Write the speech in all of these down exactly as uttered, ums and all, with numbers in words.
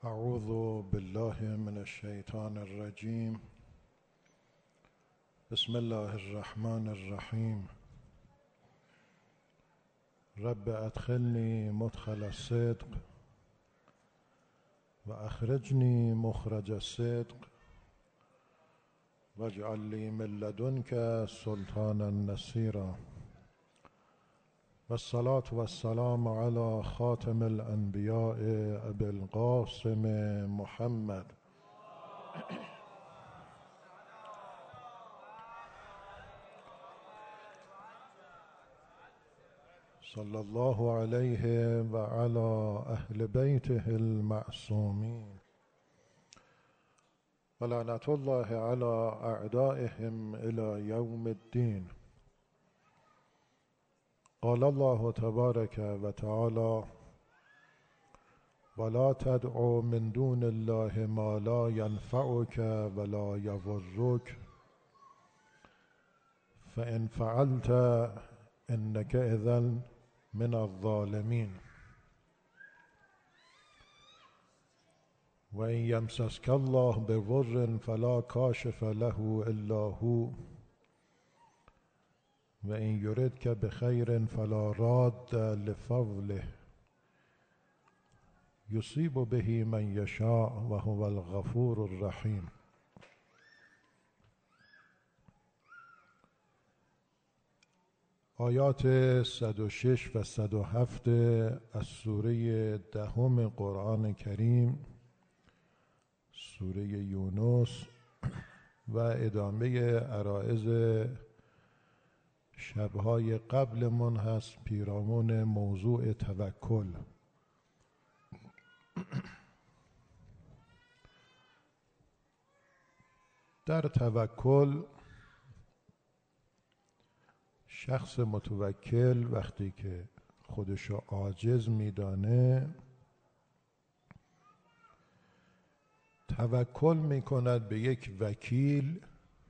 اعوذ بالله من الشیطان الرجیم. بسم الله الرحمن الرحیم. رب ادخلنی مدخل الصدق و اخرجنی مخرج الصدق واجعل لی من لدنک سلطانا نصیرا. والصلاة والسلام على خاتم الانبیاء ابی القاسم محمد صلی الله علیه و علی اهل بیته المعصومین و لعنة الله علی اعدائهم الی یوم الدین. قال الله تبارک و تعالی: ولا تدع من دون الله ما لا ينفعك ولا يضرك فإن فعلت إنك إذا من الظالمين. وإن يمسسك الله بضر فلا كاشف له إلا هو وإن يردك بخير فلا راد لفضله يصيب به من يشاء وهو الغفور الرحيم. آیات صد و شش و صد و هفت از سوره دهم قرآن کریم، سوره یونس، و ادامه عرائض شبهای قبلمون هست پیرامون موضوع توکل. در توکل شخص متوکل وقتی که خودشو عاجز میدانه توکل میکند به یک وکیل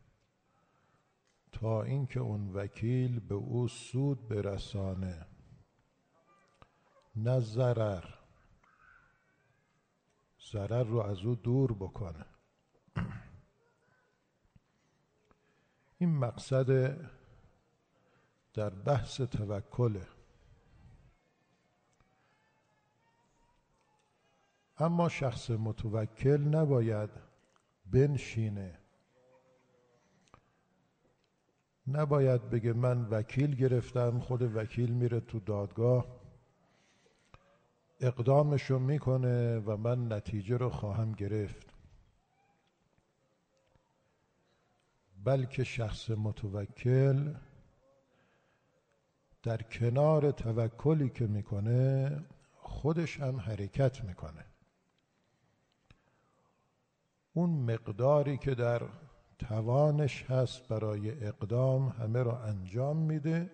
تا اینکه اون وکیل به او سود برسانه، نه ضرر ضرر رو از او دور بکنه. این مقصد در بحث توکله. اما شخص متوکل نباید بنشینه، نباید بگه من وکیل گرفتم، خود وکیل میره تو دادگاه اقدامشو میکنه و من نتیجه رو خواهم گرفت. بلکه شخص متوکل در کنار توکلی که میکنه خودش هم حرکت میکنه. اون مقداری که در توانش هست برای اقدام همه را انجام میده،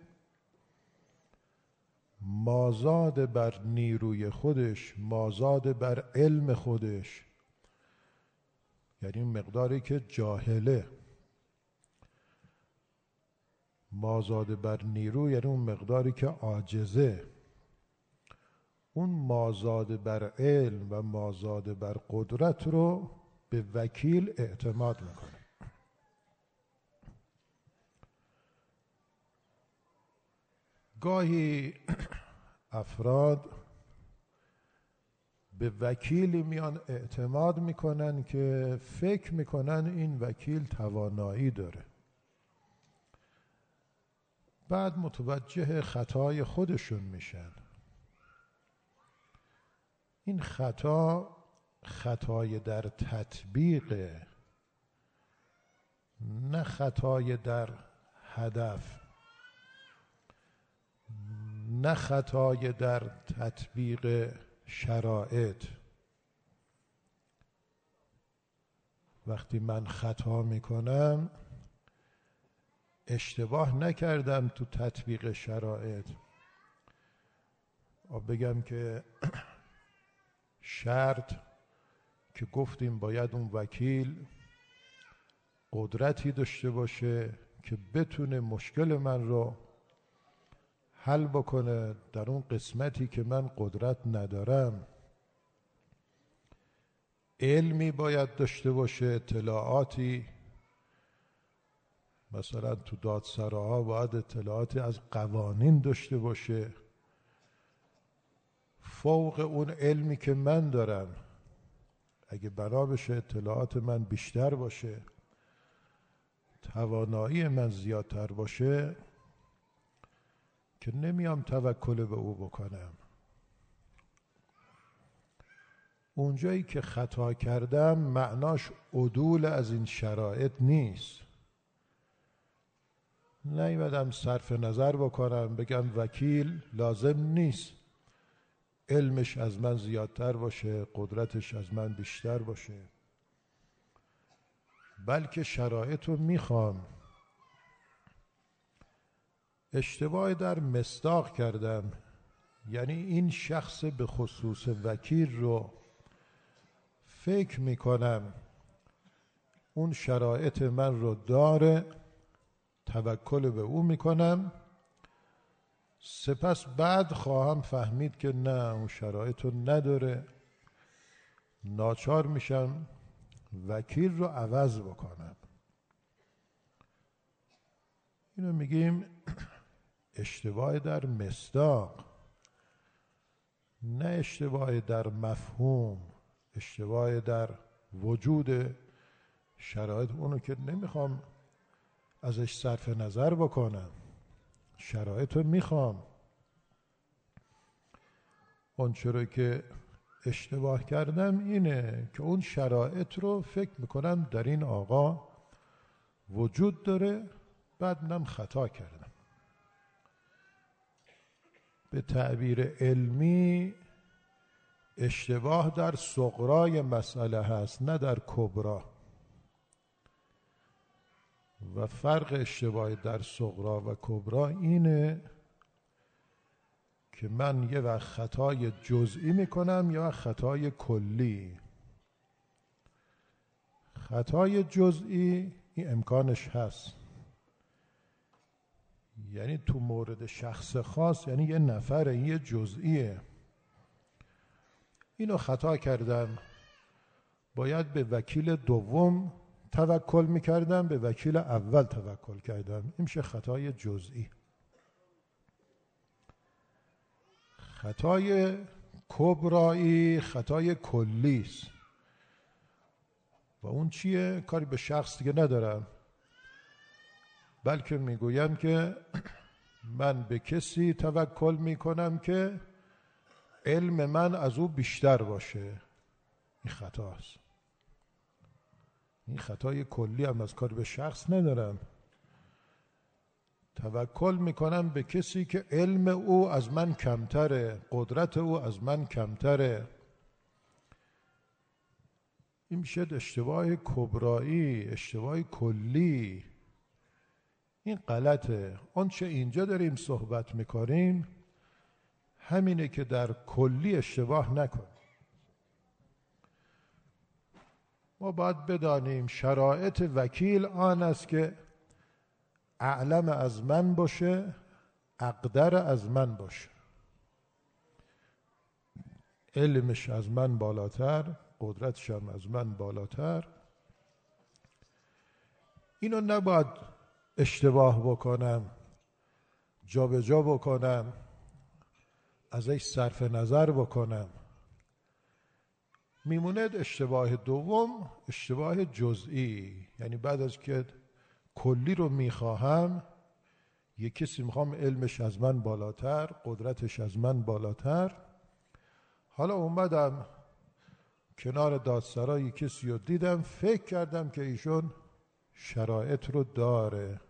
مازاد بر نیروی خودش، مازاد بر علم خودش، یعنی مقداری که جاهله. مازاد بر نیرو یعنی اون مقداری که عاجزه. اون مازاد بر علم و مازاد بر قدرت رو به وکیل اعتماد میکنه. گاهی افراد به وکیلی میان اعتماد میکنن که فکر میکنن این وکیل توانایی داره، بعد متوجه خطای خودشون میشن. این خطا خطای در تطبیق، نه خطای در هدف، نه خطای در تطبیق شرایط. وقتی من خطا میکنم اشتباه نکردم تو تطبیق شرایط. بگم که شرط که گفتیم باید اون وکیل قدرتی داشته باشه که بتونه مشکل من رو حل بکنه در اون قسمتی که من قدرت ندارم. علمی باید داشته باشه، اطلاعاتی. مثلا تو دادسراها باید اطلاعاتی از قوانین داشته باشه. فوق اون علمی که من دارم اگه بنا بشه اطلاعات من بیشتر باشه، توانایی من زیادتر باشه، که نمیام توکل به او بکنم. اونجایی که خطا کردم معناش عدول از این شرایط نیست. نیومدم صرف نظر بکنم بگم وکیل لازم نیست علمش از من زیادتر باشه، قدرتش از من بیشتر باشه، بلکه شرایط رو میخوام. اشتباه در مصداق کردم، یعنی این شخص به خصوص وکیل رو فکر میکنم اون شرایط من رو داره، توکل به او میکنم، سپس بعد خواهم فهمید که نه اون شرایط رو نداره، ناچار میشم وکیل رو عوض بکنم. اینو میگیم اشتباه در مصداق، نه اشتباه در مفهوم، اشتباه در وجود شرایط. اونو که نمیخوام ازش صرف نظر بکنم، شرایط رو میخوام. اون چرا که اشتباه کردم اینه که اون شرایط رو فکر میکنم در این آقا وجود داره، بعد منم خطا کردم. به تعبیر علمی اشتباه در صغرای مسئله هست، نه در کبرا. و فرق اشتباه در صغرا و کبرا اینه که من یه وقت خطای جزئی میکنم یا خطای کلی. خطای جزئی این امکانش هست، یعنی تو مورد شخص خاص، یعنی یه نفر، این یه جزئیه. اینو خطا کردم، باید به وکیل دوم توکل میکردم، به وکیل اول توکل کردم. این میشه خطای جزئی. خطای کبرایی خطای کلی است و اون چیه؟ کاری به شخص دیگه ندارم، بلکه میگویم که من به کسی توکل میکنم که علم من از او بیشتر باشه. این خطاست. این خطای کلی هم از کاری به شخص ندارم. توکل میکنم به کسی که علم او از من کمتره، قدرت او از من کمتره. این میشه اشتباه کبرایی، اشتباه کلی. این غلطه. اون چه اینجا داریم صحبت میکنیم همینه که در کلی اشتباه نکنیم. ما باید بدانیم شرایط وکیل آن است که اعلم از من باشه، اقدر از من باشه، علمش از من بالاتر، قدرتش هم از من بالاتر. اینو نباید اشتباه بکنم، جا به جا بکنم، ازش صرف نظر بکنم. میموند اشتباه دوم، اشتباه جزئی. یعنی بعد از که کلی رو میخواهم، یک کسی میخوام علمش از من بالاتر، قدرتش از من بالاتر. حالا اومدم کنار دادسرا یک کسی رو دیدم، فکر کردم که ایشون شرایط رو داره،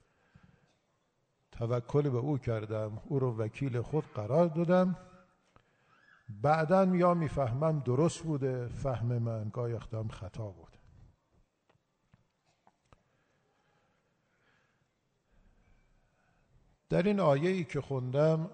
توکل به او کردم، او رو وکیل خود قرار دادم. بعداً یا میفهمم درست بوده فهم من، گاهی وقتا خطا بود. در این آیه‌ای که خوندم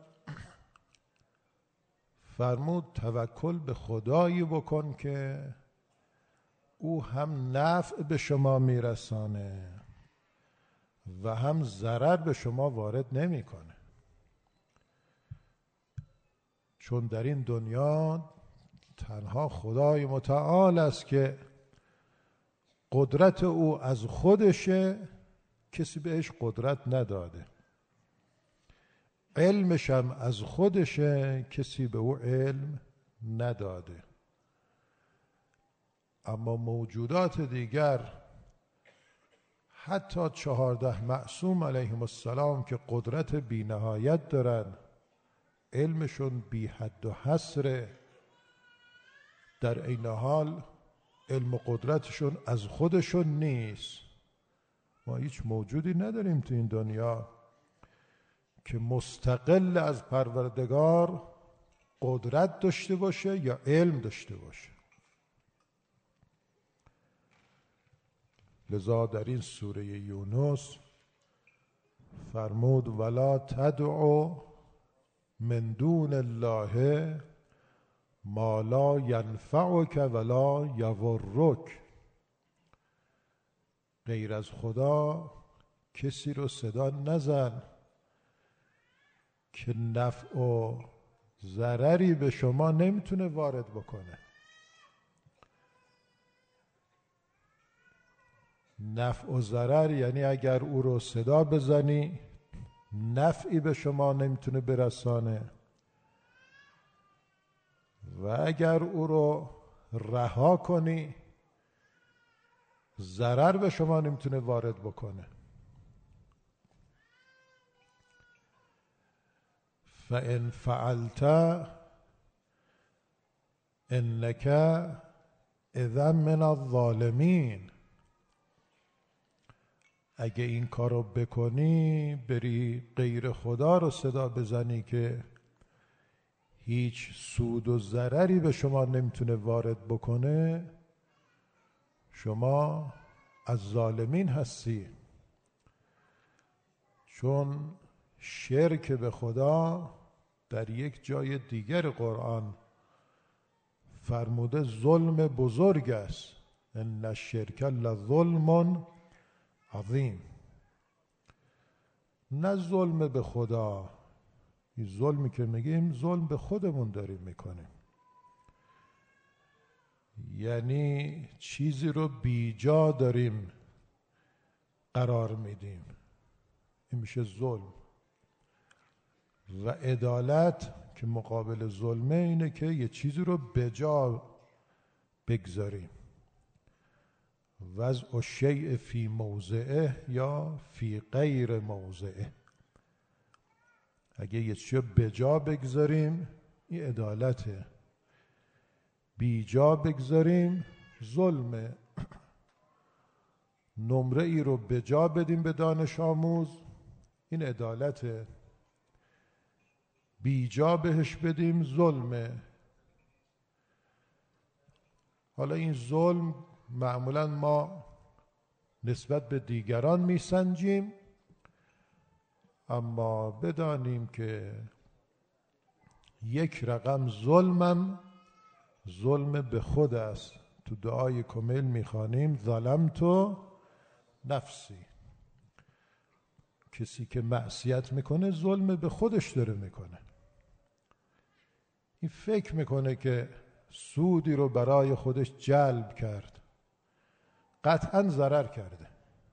فرمود توکل به خدایی بکن که او هم نفع به شما میرسانه و هم ضرر به شما وارد نمیکنه. چون در این دنیا تنها خدای متعال است که قدرت او از خودشه، کسی بهش قدرت نداده. علمش هم از خودشه، کسی به او علم نداده. اما موجودات دیگر، حتی چهارده معصوم علیهم السلام که قدرت بی نهایت دارن، علمشون بی حد و حصره، در این حال علم و قدرتشون از خودشون نیست. ما هیچ موجودی نداریم تو این دنیا که مستقل از پروردگار قدرت داشته باشه یا علم داشته باشه. لذا در این سوره یونس فرمود ولا تدعو من دون الله ما لا ینفعک ولا یضرک. غیر از خدا کسی رو صدا نزن که نفع و ضرری به شما نمیتونه وارد بکنه. نفع و ضرر یعنی اگر او رو صدا بزنی نفعی به شما نمیتونه برسانه و اگر او رو رها کنی ضرر به شما نمیتونه وارد بکنه. فَإِنْ فَعَلْتَ إِنَّكَ إِذًا مِنَ الظَّالِمِينَ. اگه این کارو بکنی، بری غیر خدا رو صدا بزنی که هیچ سود و ضرری به شما نمیتونه وارد بکنه، شما از ظالمین هستی. چون شرک به خدا در یک جای دیگر قرآن فرموده ظلم بزرگ است. ان الشرک لظلم عظیم. نه ظلم به خدا، این ظلمی که میگیم ظلم به خودمون داریم میکنیم، یعنی چیزی رو بیجا داریم قرار میدیم، این میشه ظلم. و عدالت که مقابل ظلمه اینه که یه چیزی رو بجا بگذاریم. وضع الشیء فی موضعه یا فی غیر موضعه. اگه یه چیزی رو بجا بگذاریم این عدالته، بیجا بگذاریم ظلمه. نمره ای رو بجا بدیم به دانش آموز، این عدالته. بیجا بهش بدیم ظلمه. حالا این ظلم معمولا ما نسبت به دیگران میسنجیم، اما بدانیم که یک رقم ظلمم ظلم به خود است. تو دعای کمیل میخوانیم ظلمت نفسی. کسی که معصیت میکنه ظلم به خودش داره میکنه. این فکر میکنه که سودی رو برای خودش جلب کرد، قطعا ضرر کرده.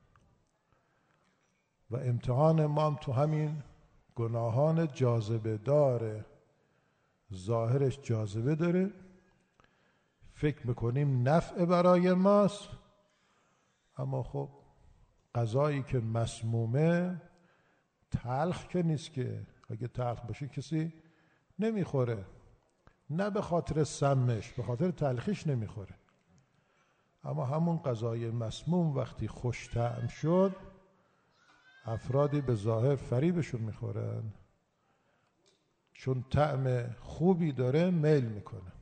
و امتحان ما هم تو همین گناهان جاذبه داره. ظاهرش جاذبه داره، فکر میکنیم نفع برای ماست، اما خب غذایی که مسمومه تلخ که نیست که. اگه تلخ باشه کسی نمیخوره، نه به خاطر سمش، به خاطر تلخیش نمیخوره. اما همون غذای مسموم وقتی خوش طعم شد، افرادی به ظاهر فریبشون میخورن، چون طعم خوبی داره میل میکنه.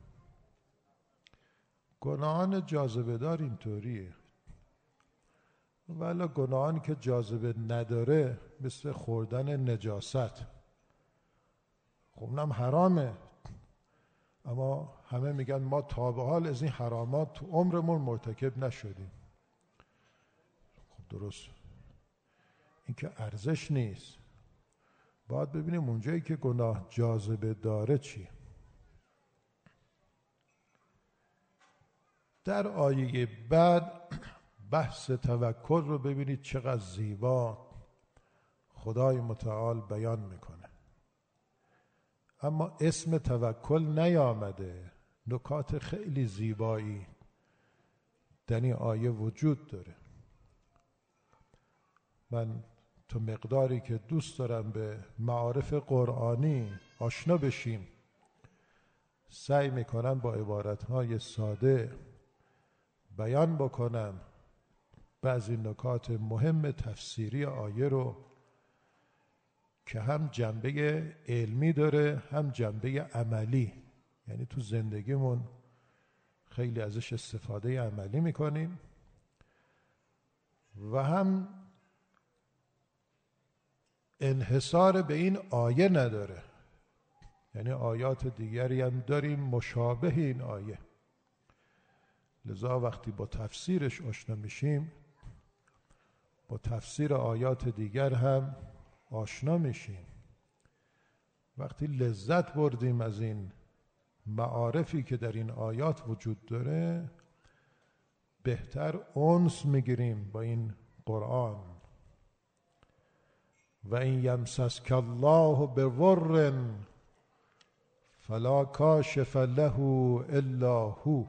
گناهان جاذبه دار اینطوریه. ولی گناهانی که جاذبه نداره مثل خوردن نجاست، خب اونم حرامه، اما همه میگن ما تا به حال از این حرامات تو عمرمون مرتکب نشدیم. خب درست، این که ارزش نیست. باید ببینیم اونجایی که گناه جاذبه داره چی. در آیه بعد بحث توکل رو ببینید چقدر زیبا خدای متعال بیان میکنه. اما اسم توکل نیامده. نکات خیلی زیبایی در این آیه وجود داره. من تو مقداری که دوست دارم به معارف قرآنی آشنا بشیم، سعی میکنم با عبارتهای ساده بیان بکنم بعضی نکات مهم تفسیری آیه رو که هم جنبه علمی داره هم جنبه عملی، یعنی تو زندگیمون خیلی ازش استفاده عملی میکنیم و هم انحصار به این آیه نداره، یعنی آیات دیگری هم داریم مشابه این آیه. لذا وقتی با تفسیرش آشنا میشیم با تفسیر آیات دیگر هم آشنا میشیم. وقتی لذت بردیم از این معارفی که در این آیات وجود داره، بهتر انس میگیریم با این قرآن. و این یمسسک الله بضر فلا کاشف له الا هو.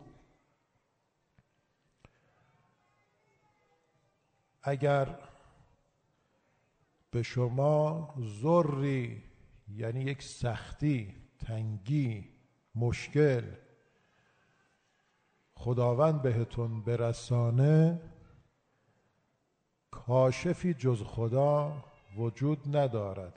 اگر به شما ضری، یعنی یک سختی، تنگی، مشکل خداوند بهتون برسانه، کاشفی جز خدا وجود ندارد.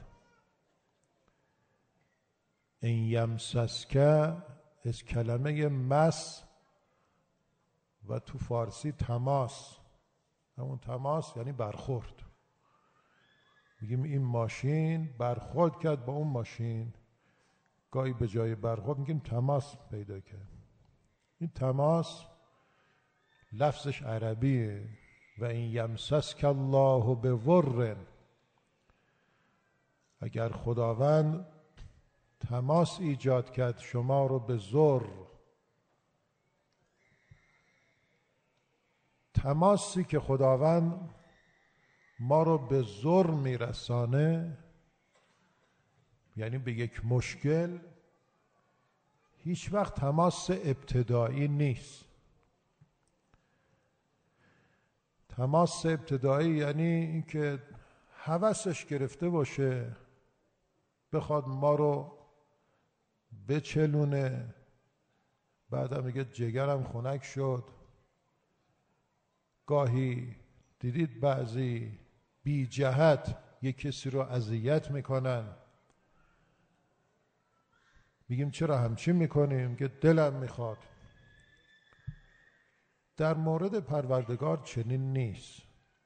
این یمسسک از کلمه مس و تو فارسی تماس، همون تماس یعنی برخورد. میگیم این ماشین برخورد کرد با اون ماشین، گاهی به جای برخورد میگیم تماس پیدا کرد. این تماس لفظش عربیه. و این یمسسک الله بضر، اگر خداوند تماس ایجاد کرد شما رو به ضر، تماسی که خداوند ما رو به ضر میرسانه، یعنی به یک مشکل، هیچ وقت تماس ابتدایی نیست. تماس ابتدایی یعنی اینکه هوسش گرفته باشه بخواد ما رو بچلونه، بعدم میگه جگرم خنک شد. گاهی دیدید بعضی بی جهت یک کسی رو اذیت میکنن، میگیم چرا همچین میکنیم؟ که دلم میخواد. در مورد پروردگار چنین نیست.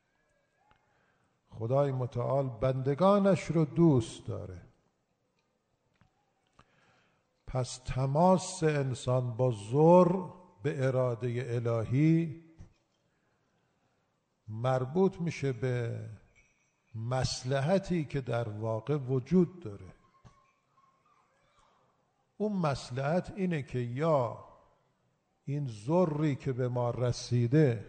خدای متعال بندگانش رو دوست داره. پس تماس انسان با ضر به اراده الهی مربوط میشه به مصلحتی که در واقع وجود داره. اون مصلحت اینه که یا این ضری که به ما رسیده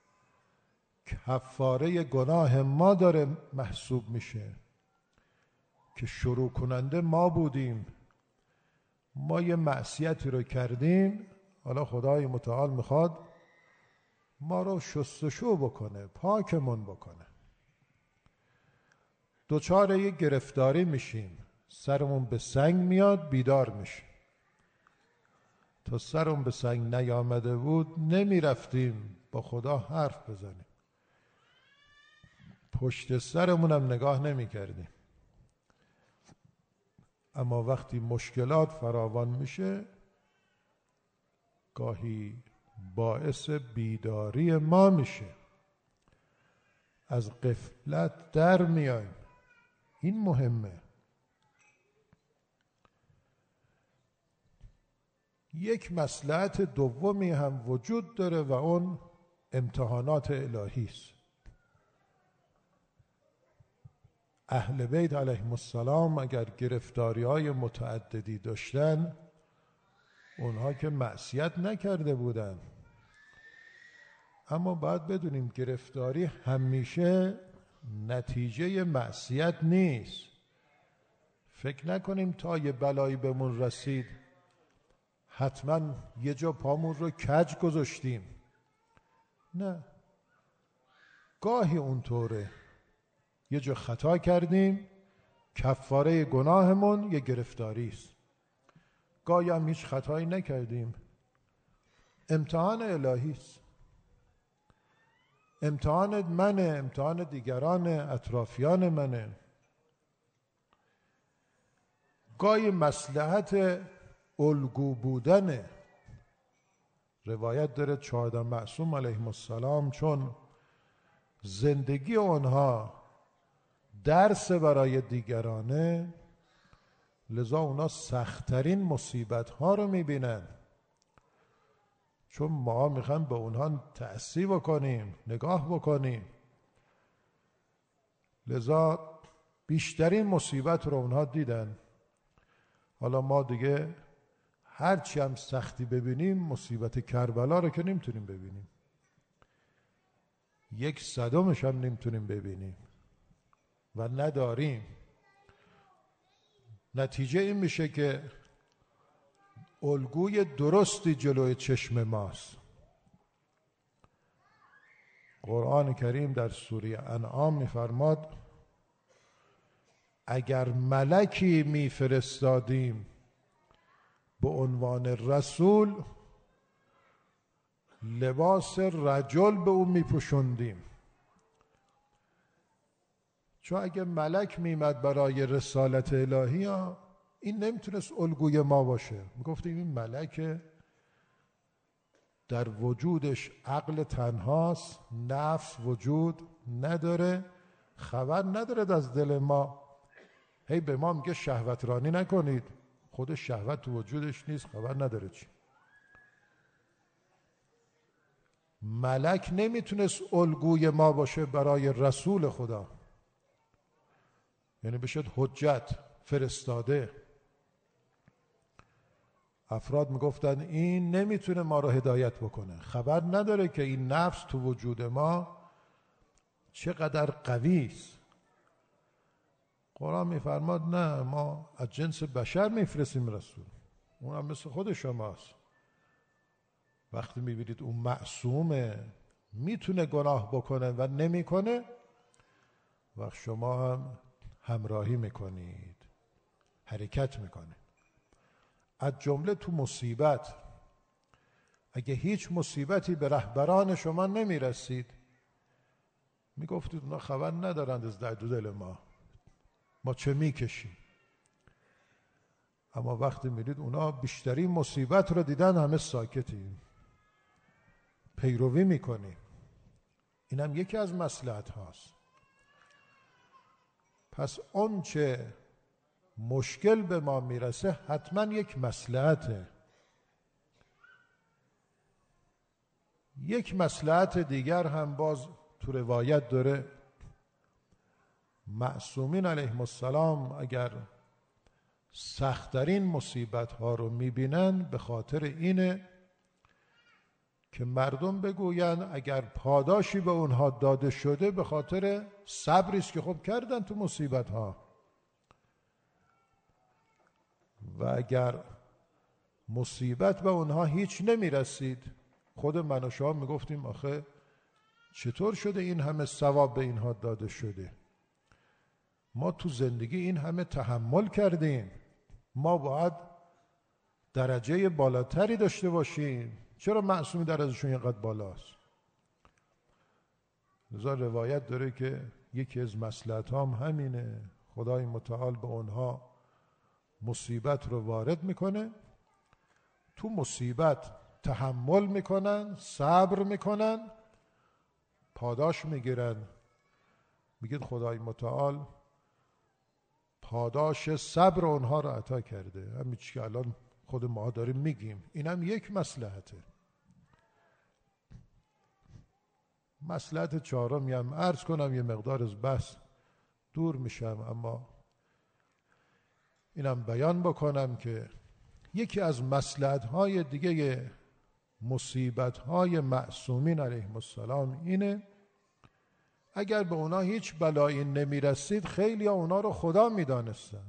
کفاره گناه ما داره محسوب میشه، که شروع کننده ما بودیم، ما یه معصیتی رو کردیم، حالا خدای متعال میخواد ما رو شستشو بکنه، پاکمون بکنه. دوچار یه گرفتاری میشیم، سرمون به سنگ میاد، بیدار میشیم. تا سرمون به سنگ نیامده بود نمیرفتیم با خدا حرف بزنیم، پشت سرمونم نگاه نمی کردیم. اما وقتی مشکلات فراوان میشه، گاهی باعث بیداری ما میشه، از غفلت در میایم. این مهمه. یک مصلحت دومی هم وجود داره و اون امتحانات الهی است. اهل بیت علیهم السلام اگر گرفتاری های متعددی داشتن، اونها که معصیت نکرده بودن، اما باید بدونیم گرفتاری همیشه نتیجه معصیت نیست. فکر نکنیم تا یه بلایی بهمون رسید حتما یه جا پامون رو کج گذاشتیم. نه، گاهی اونطوره، یه جا خطا کردیم، کفاره گناهمون یه گرفتاری است. گاهی هم هیچ خطایی نکردیم، امتحان الهی است. امتحان منه، امتحان دیگران اطرافیان منه. گاهی مصلحت الگو بودنه. روایت داره چهارده معصوم علیهم السلام چون زندگی اونها درس برای دیگرانه، لذا اونا سختترین مصیبت ها رو میبینن، چون ما میخوایم به اونها تأثیر بکنیم، نگاه بکنیم، لذا بیشترین مصیبت رو اونها دیدن. حالا ما دیگه هرچی هم سختی ببینیم، مصیبت کربلا رو که نمیتونیم ببینیم، یک صدمش هم نمیتونیم ببینیم و نداریم. نتیجه این میشه که الگوی درستی جلوی چشم ماست. قرآن کریم در سوره انعام میفرماد اگر ملکی میفرستادیم به عنوان رسول، لباس رجل به اون میپوشوندیم. چون اگه ملک میمد برای رسالت الهی ها، این نمیتونست الگوی ما باشه. میگفتیم این ملک در وجودش عقل تنهاست، نفس وجود نداره، خبر نداره از دل ما. هی به ما میگه شهوت رانی نکنید، خود شهوت تو وجودش نیست، خبر نداره چی. ملک نمیتونست الگوی ما باشه برای رسول خدا، یعنی بشد حجت فرستاده. افراد میگفتن این نمیتونه ما رو هدایت بکنه، خبر نداره که این نفس تو وجود ما چقدر قوی است. قرآن میفرماد نه، ما از جنس بشر میفرستیم رسول، اون هم مثل خود شماست. وقتی میبینید اون معصومه، میتونه گناه بکنه و نمیکنه، وقت شما هم همراهی میکنید، حرکت میکنید. از جمله تو مصیبت، اگه هیچ مصیبتی به رهبران شما نمیرسید، میگفتید اونا خبر ندارند از درد دل ما، ما چه میکشیم. اما وقتی میدید اونا بیشترین مصیبت رو دیدن، همه ساکتیم، پیروی میکنیم. این هم یکی از مصلحت هاست. پس اون چه مشکل به ما میرسه حتما یک مصلحته. یک مصلحت دیگر هم باز تو روایت داره، معصومین علیهم السلام اگر سخت‌ترین مصیبت ها رو میبینن، به خاطر اینه که مردم بگوین اگر پاداشی به اونها داده شده به خاطر صبری است که خب کردن تو مصیبت ها، و اگر مصیبت به اونها هیچ نمیرسید، خود من و شما میگفتیم آخه چطور شده این همه ثواب به اینها داده شده؟ ما تو زندگی این همه تحمل کردیم، ما باید درجه بالاتری داشته باشیم، چرا معصومی درجهشون اینقدر بالاست؟ لذا روایت داره که یکی از مصلحت هم همینه، خدای متعال به اونها مصیبت رو وارد میکنه، تو مصیبت تحمل میکنن، صبر میکنن، پاداش میگیرن. میگید خدای متعال پاداش صبر اونها رو عطا کرده، همین چی که الان خود ما داریم میگیم. این هم یک مصلحته. مصلحت چهارمی هم عرض کنم، یه مقدار از بحث دور میشم، اما اینم بیان بکنم که یکی از مصلحت‌های دیگه مصیبت های معصومین علیهم السلام اینه اگر به اونا هیچ بلایی نمی رسید خیلی ها اونا رو خدا می دانستن،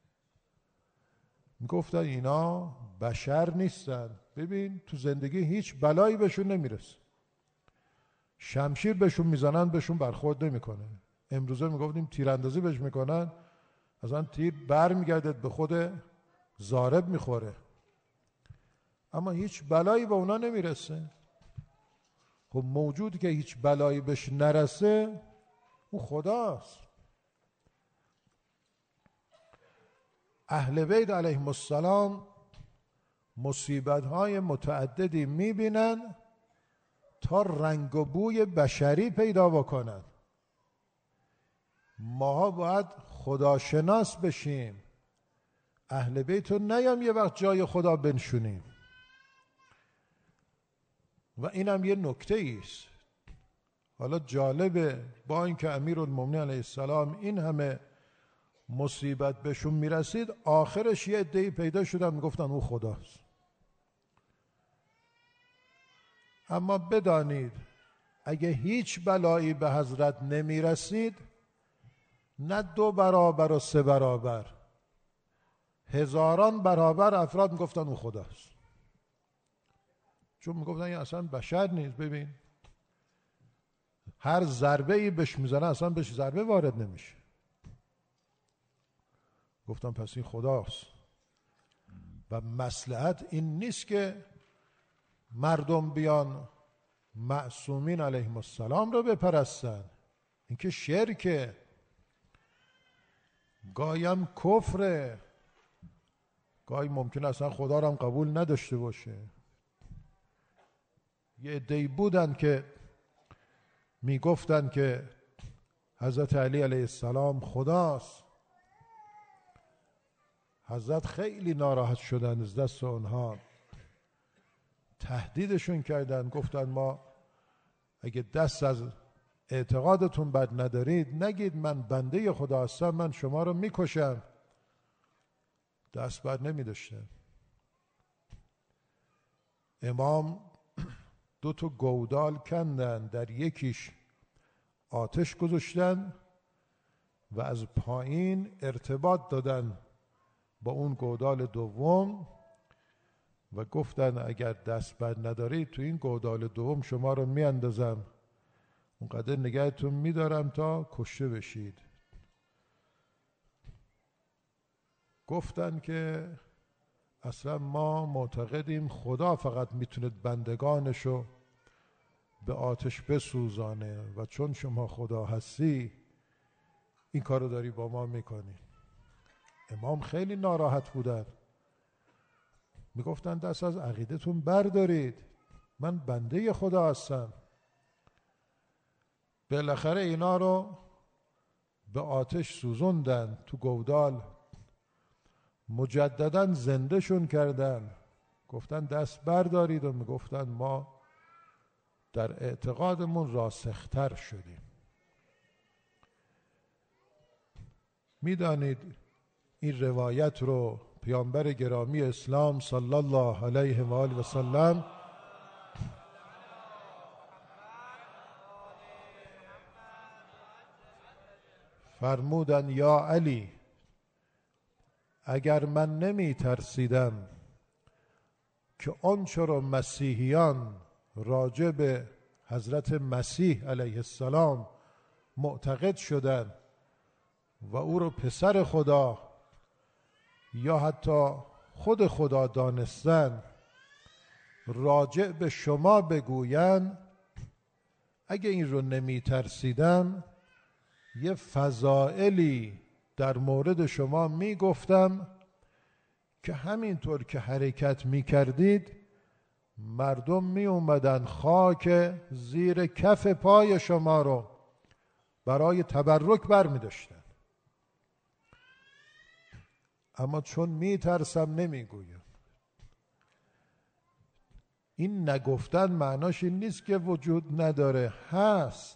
می گفتن اینا بشر نیستن، ببین تو زندگی هیچ بلایی بهشون نمی رسید، شمشیر بهشون میزنن بهشون برخورد نمی کنه. امروزه می گفتیم تیراندازی بهش میکنن اصلا تیر بر میگردد به خود ضارب میخوره، اما هیچ بلایی به اونا نمیرسه. خب موجودی که هیچ بلایی بهش نرسه اون خداست. اهل بیت علیهم السلام مصیبت‌های متعددی میبینن تا رنگ و بوی بشری پیدا بکنن. ماها باید خداشناس بشیم، اهل بیت رو نیام یه وقت جای خدا بنشونیم. و اینم یه نکته است. حالا جالبه با اینکه امیرالمومنین علیه السلام این همه مصیبت بهشون میرسید، آخرش یه عده‌ای پیدا شدن میگفتن او خداست. اما بدانید اگه هیچ بلایی به حضرت نمیرسید، نه دو برابر و سه برابر، هزاران برابر افراد میگفتن او خداست، چون میگفتن این اصلا بشر نیست. ببین هر ضربه ای بهش میزنه اصلا بهش ضربه وارد نمیشه. گفتم پس این خداست. و مصلحت این نیست که مردم بیان معصومین علیهم السلام رو بپرستن، این که شرکه، گاهی کفره، گاهی ممکن اصلا خدا رو هم قبول نداشته باشه. یه عده‌ای بودن که میگفتن که حضرت علی علیه السلام خداست. حضرت خیلی ناراحت شدن از دست اونها، تهدیدشون کردن، گفتن ما اگه دست از اعتقادتون بد ندارید نگید من بنده خدا هستم، من شما رو میکشم. دست بر نمی داشتن. امام دو تا گودال کندن، در یکیش آتش گذاشتن و از پایین ارتباط دادن با اون گودال دوم و گفتن اگر دست بر ندارید تو این گودال دوم شما رو میاندازم، اونقدر نگهتون میدارم تا کشته بشید. گفتن که اصلا ما معتقدیم خدا فقط میتونه بندگانشو به آتش بسوزانه و چون شما خدا هستی این کارو داری با ما میکنی. امام خیلی ناراحت بودن، میگفتن دست از عقیدتون بردارید، من بنده خدا هستم. بالاخره اینا رو به آتش سوزوندن، تو گودال مجددا زندهشون کردن، گفتن دست بردارید و میگفتن ما در اعتقادمون راسختر شدیم. میدانید این روایت رو پیامبر گرامی اسلام صلی الله علیه و آله و سلم فرمودن یا علی اگر من نمی ترسیدم که آنچه را مسیحیان راجع به حضرت مسیح علیه السلام معتقد شدند و او رو پسر خدا یا حتی خود خدا دانستن راجع به شما بگویند، اگه این رو نمی ترسیدم یه فضائلی در مورد شما می گفتم که همینطور که حرکت می کردید مردم می اومدن خاک زیر کف پای شما رو برای تبرک بر می داشتن. اما چون می ترسم نمی گویم. این نگفتن معناش این نیست که وجود نداره، هست،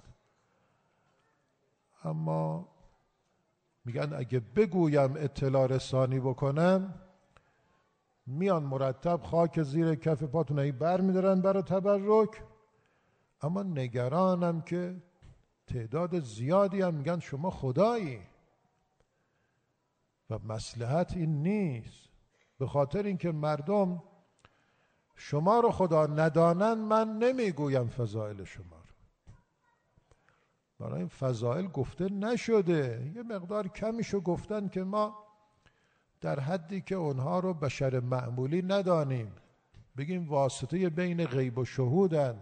اما میگن اگه بگویم اطلاع رسانی بکنم میان مرتب خاک زیر کف پاتون ای بر میدارن برای تبرک، اما نگرانم که تعداد زیادی هم میگن شما خدایی و مصلحت این نیست. به خاطر اینکه مردم شما رو خدا ندانن من نمیگویم فضائل شما رو. برای این فضائل گفته نشده، یه مقدار کمیشو گفتن که ما در حدی که اونها رو بشر معمولی ندانیم، بگیم واسطه بین غیب و شهودن،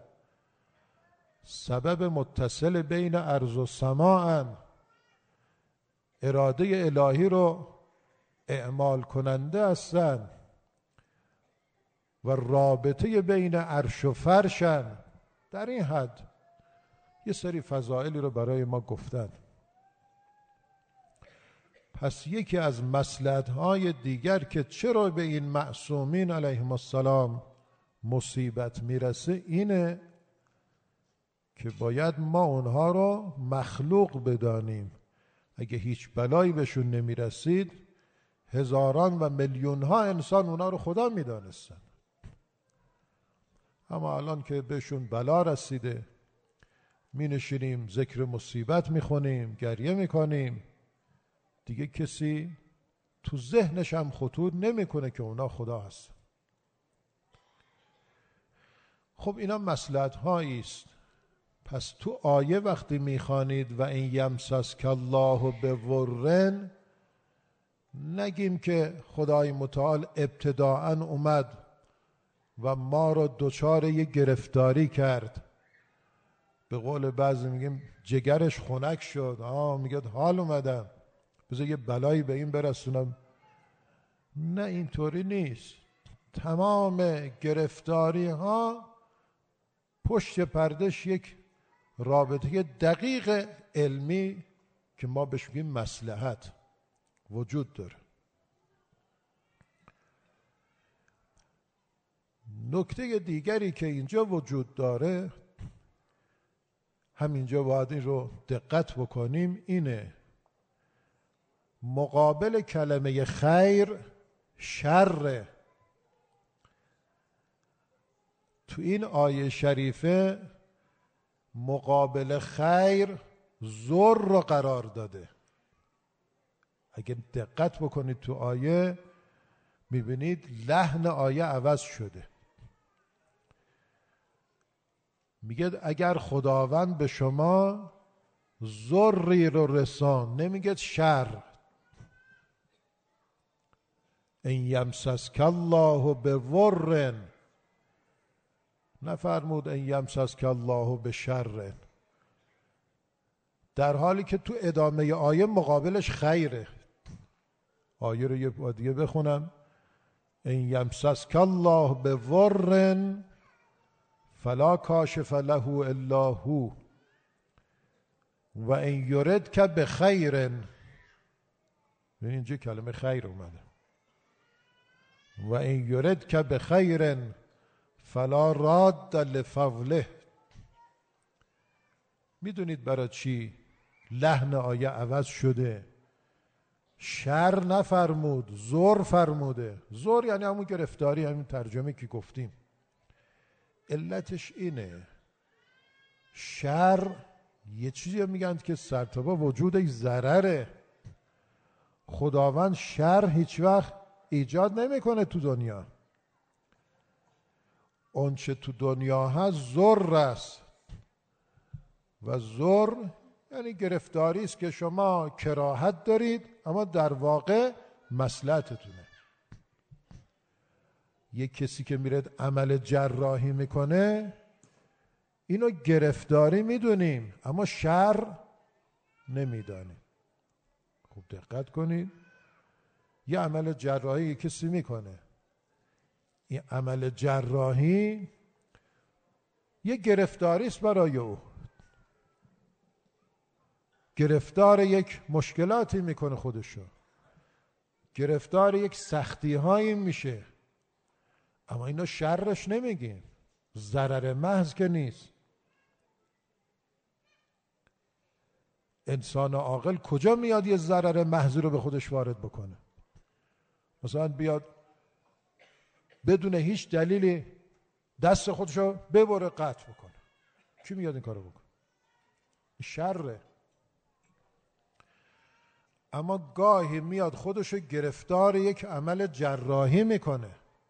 سبب متصل بین ارض و سماعن، اراده الهی رو اعمال کننده هستن و رابطه بین عرش و فرشن. در این حد یه سری فضائلی رو برای ما گفتن. پس یکی از مصلحت‌های دیگر که چرا به این معصومین علیهم السلام مصیبت میرسه اینه که باید ما اونها رو مخلوق بدانیم. اگه هیچ بلایی بهشون نمیرسید هزاران و میلیون ها انسان اونها رو خدا میدانستن، اما الان که بهشون بلا رسیده می نشینیم ذکر مصیبت می خونیم، گریه می کنیم، دیگه کسی تو ذهنش هم خطور نمی کنه که اونا خدا هست. خب اینا مصلحت هایی است. پس تو آیه وقتی می خوانید و این یمسسک الله بضر، نگیم که خدای متعال ابتداءً اومد و ما رو دچار یه گرفتاری کرد، به قول بعضی میگیم جگرش خنک شد، آه میگه حال اومدم بذار یه بلایی به این برسونم. نه اینطوری نیست. تمام گرفتاری ها پشت پردش یک رابطه دقیق علمی که ما بهش میگیم مصلحت وجود داره. نکته دیگری که اینجا وجود داره، همینجا باید این رو دقت بکنیم، اینه مقابل کلمه خیر شر. تو این آیه شریفه مقابل خیر ضر رو قرار داده. اگه دقت بکنید تو آیه میبینید لحن آیه عوض شده. میگه اگر خداوند به شما ضری رو رسان، نمیگه شر. این یمسسک الله بضر، نفرمود این یمسسک الله بشر، در حالی که تو ادامه آیه مقابلش خیره. آیه رو یه بار دیگه بخونم. این یمسسک الله بضر فلا کاشف له الا هو و این یردک بخیر. اینجا کلمه خیر اومده. و این یردک بخیر فلا راد لفضله. میدونید برای چی لحن آیه عوض شده؟ شر نفرمود، زور فرموده. زور یعنی همون گرفتاری، همین ترجمه که گفتیم. علتش اینه شر یه چیزی میگن که سرتابا وجودش ضرره. خداوند شر هیچ وقت ایجاد نمیکنه تو دنیا. اون چه تو دنیا هست ضر است و ضر یعنی گرفتاری است که شما کراهت دارید اما در واقع مصلحتتونه. یک کسی که میره عمل جراحی میکنه اینو گرفتاری میدونیم اما شر نمیدانیم. خوب دقت کنید. یه عمل جراحی کسی میکنه، این عمل جراحی یه گرفتاری است برای او، گرفتار یک مشکلاتی میکنه خودشو، گرفتار یک سختی هایی میشه، اما اینا شرش نمیگیم، ضرر محض که نیست. انسان عاقل کجا میاد یه ضرر محض رو به خودش وارد بکنه؟ مثلا بیاد بدون هیچ دلیلی دست خودشو ببره قطع بکنه. کی میاد این کارو بکنه؟ شره. اما گاهی میاد خودشو گرفتار یک عمل جراحی میکنه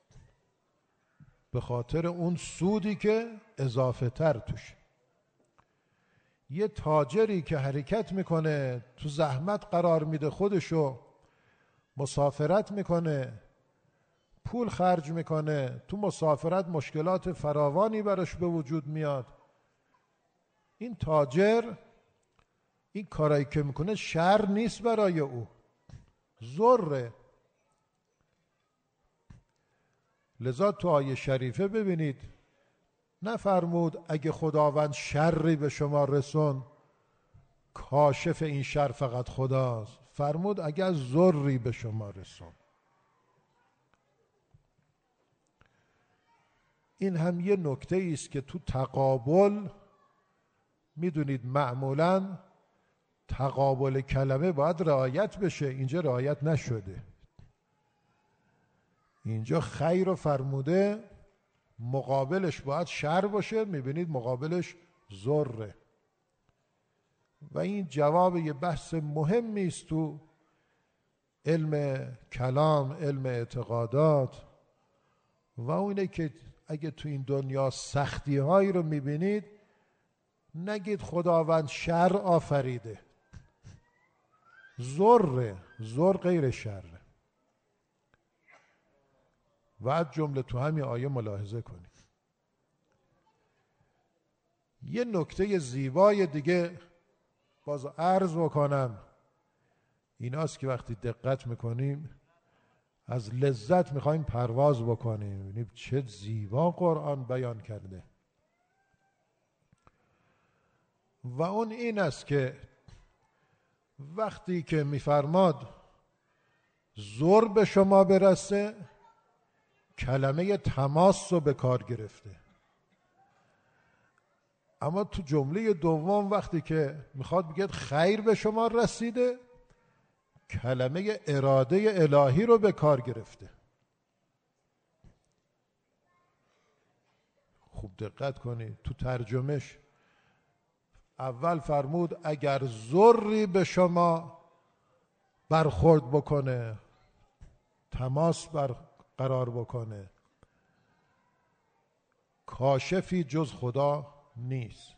به خاطر اون سودی که اضافه تر توشه. یه تاجری که حرکت میکنه تو زحمت قرار میده، خودشو مسافرت میکنه، پول خرج میکنه، تو مسافرت مشکلات فراوانی براش به وجود میاد. این تاجر این کارایی که میکنه شر نیست برای او، ضره. لذا تو آیه شریفه ببینید نفرمود اگه خداوند شری به شما رسون کاشف این شر فقط خداست، فرمود اگر ضری به شما رسون. این هم یه نکته است که تو تقابل میدونید معمولاً تقابل کلمه باید رعایت بشه، اینجا رعایت نشده. اینجا خیر رو فرموده، مقابلش باید شر باشه، میبینید مقابلش ضره. و این جواب یه بحث مهمی است تو علم کلام، علم اعتقادات، و اونه که اگه تو این دنیا سختی هایی رو میبینید نگید خداوند شر آفریده، ضره، ضر غیر شره. و جمله تو همین آیه ملاحظه کنید. یه نکته زیبای دیگه باز عرض بکنم، ایناست که وقتی دقت میکنیم از لذت میخوایم پرواز بکنیم. ببینیم چه زیبا قرآن بیان کرده. و اون این است که وقتی که میفرماد زور به شما برسه، کلمه تماس رو به کار گرفته. اما تو جمله دوم وقتی که میخواد بگه خیر به شما رسیده، کلمه اراده الهی رو به کار گرفته. خوب دقت کنید تو ترجمهش اول فرمود اگر ضری به شما برخورد بکنه، تماس برقرار بکنه، کاشفی جز خدا نیست.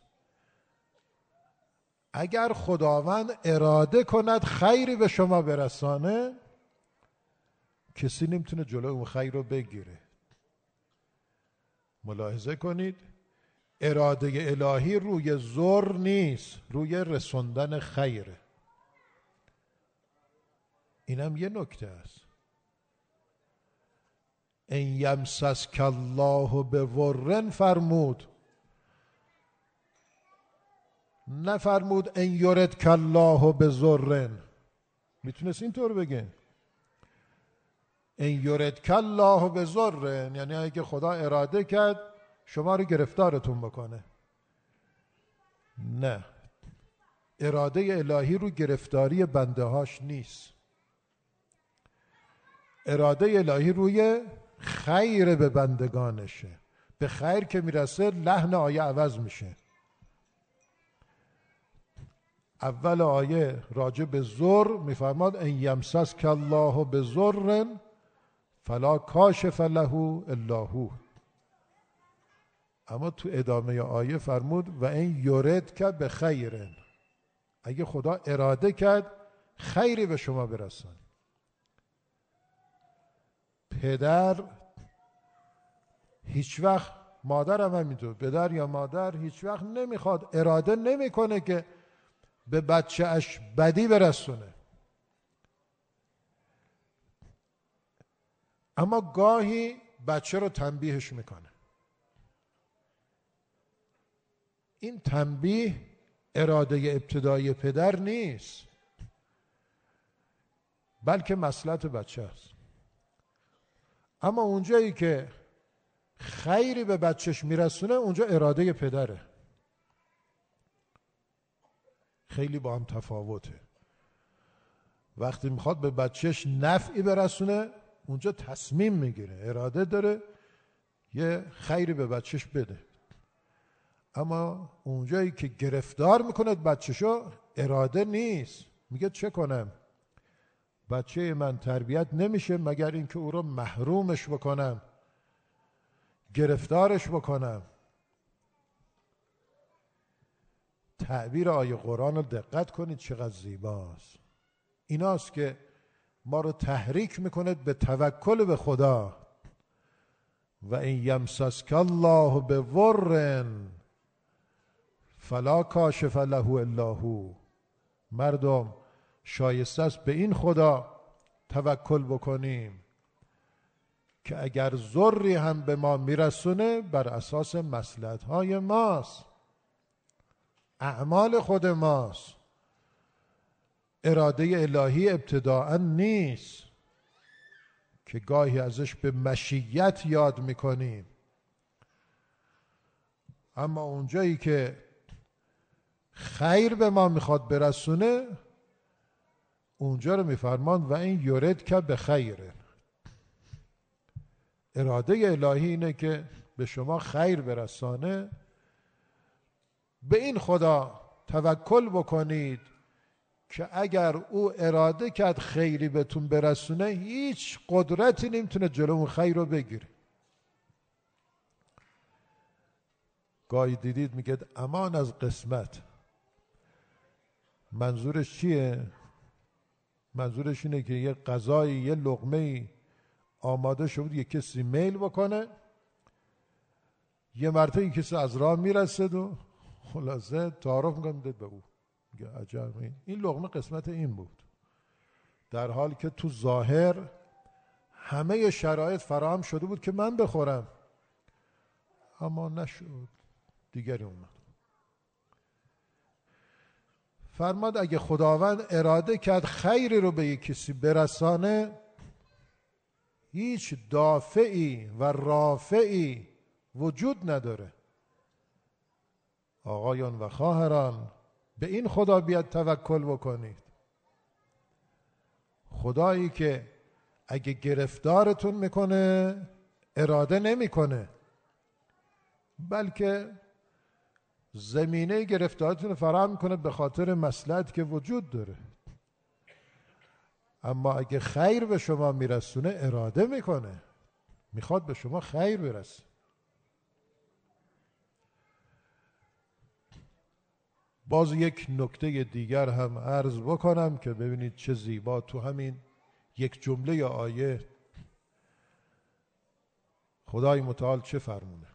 اگر خداوند اراده کند خیری به شما برسانه، کسی نمیتونه جلوی اون خیر رو بگیره. ملاحظه کنید اراده الهی روی زور نیست، روی رسوندن خیره. اینم یه نکته است. ان یمسسک الله بضر فرمود، نفرمود ان یردک الله بضر. میتونست اینطور بگه ان یردک الله بضر، یعنی اگه خدا اراده کرد شما رو گرفتارتون بکنه. نه، اراده الهی رو گرفتاری بنده هاش نیست. اراده الهی روی خیر به بندگانشه. به خیر که میرسه لحن آیه عوض میشه. اول آیه راجع به ضر میفرماد ان یمسسک الله بضر فلا کاشف له الا هو. اما تو ادامه آیه فرمود و این یردک بخیر، اگه خدا اراده کرد خیری به شما برسن. پدر هیچ وقت، مادرم همینطور، پدر یا مادر هیچ وقت نمیخواد، اراده نمیکنه که به بچه اش بدی برسونه. اما گاهی بچه رو تنبیهش میکنه. این تنبیه اراده ابتدایی پدر نیست، بلکه مصلحت بچه است. اما اونجایی که خیری به بچهش میرسونه اونجا اراده پدره. خیلی با هم تفاوته. وقتی میخواد به بچهش نفعی برسونه اونجا تصمیم میگیره، اراده داره یه خیری به بچهش بده. اما اونجایی که گرفتار میکند بچهشو، اراده نیست. میگه چه کنم؟ بچه من تربیت نمیشه مگر اینکه او رو محرومش بکنم، گرفتارش بکنم. تعبیر آیه قرآن رو دقت کنید چقدر زیباست. ایناست که ما رو تحریک میکند به توکل به خدا. و این یمسسک الله بضر فلا کاشف له الا هو. مردم شایسته است به این خدا توکل بکنیم که اگر ضری هم به ما میرسونه بر اساس مصلحت‌های ماست، اعمال خود ماست، اراده الهی ابتداء نیست که گاهی ازش به مشیت یاد میکنیم. اما اونجایی که خیر به ما میخواد برسونه، اونجا رو میفرمان و این یورد که به خیره. اراده الهی اینه که به شما خیر برسانه. به این خدا توکل بکنید که اگر او اراده کرد خیری بهتون برسونه، هیچ قدرتی نمیتونه جلو اون خیر رو بگیره. گاهی دیدید میگه امان از قسمت. منظورش چیه؟ منظورش اینه که یه غذایی، یه لقمه‌ای آماده شد، یه کسی میل بکنه، یه مرتبه این کسی از راه میرسد و خلاصه تعارف میکنه میده به او، میگه عجب این این لقمه قسمت این بود، در حالی که تو ظاهر همه شرایط فراهم شده بود که من بخورم، اما نشد، دیگری اومد. فرماد اگه خداوند اراده کرد خیری رو به یک کسی برسانه، هیچ دافعی و رافعی وجود نداره. آقایان و خواهران، به این خدا بیاد توکل بکنید. خدایی که اگه گرفتارتون میکنه اراده نمیکنه، بلکه زمینه گرفتارتون فراهم میکنه به خاطر مصلحت که وجود داره. اما اگه خیر به شما میرسونه اراده میکنه، میخواد به شما خیر برسه. باز یک نکته دیگر هم عرض بکنم که ببینید چه زیبا تو همین یک جمله یا آیه خدای متعال چه فرمونه.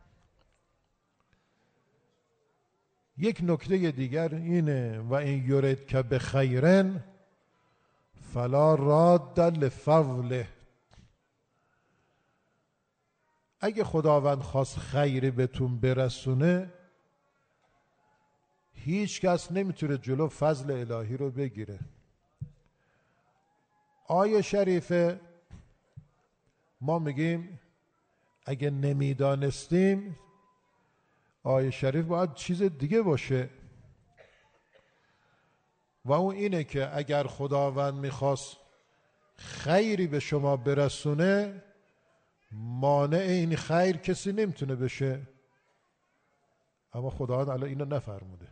یک نکته دیگر اینه و این یرید که به خیرن فلا راد لفضله. اگه خداوند خواست خیری بهتون برسونه، هیچ کس نمیتونه جلو فضل الهی رو بگیره. آیه شریفه ما میگیم اگه نمیدانستیم، آیه شریف باید چیز دیگه باشه، و اون اینه که اگر خداوند میخواست خیری به شما برسونه، مانع این خیر کسی نمیتونه بشه. اما خداوند الان اینو نفرموده.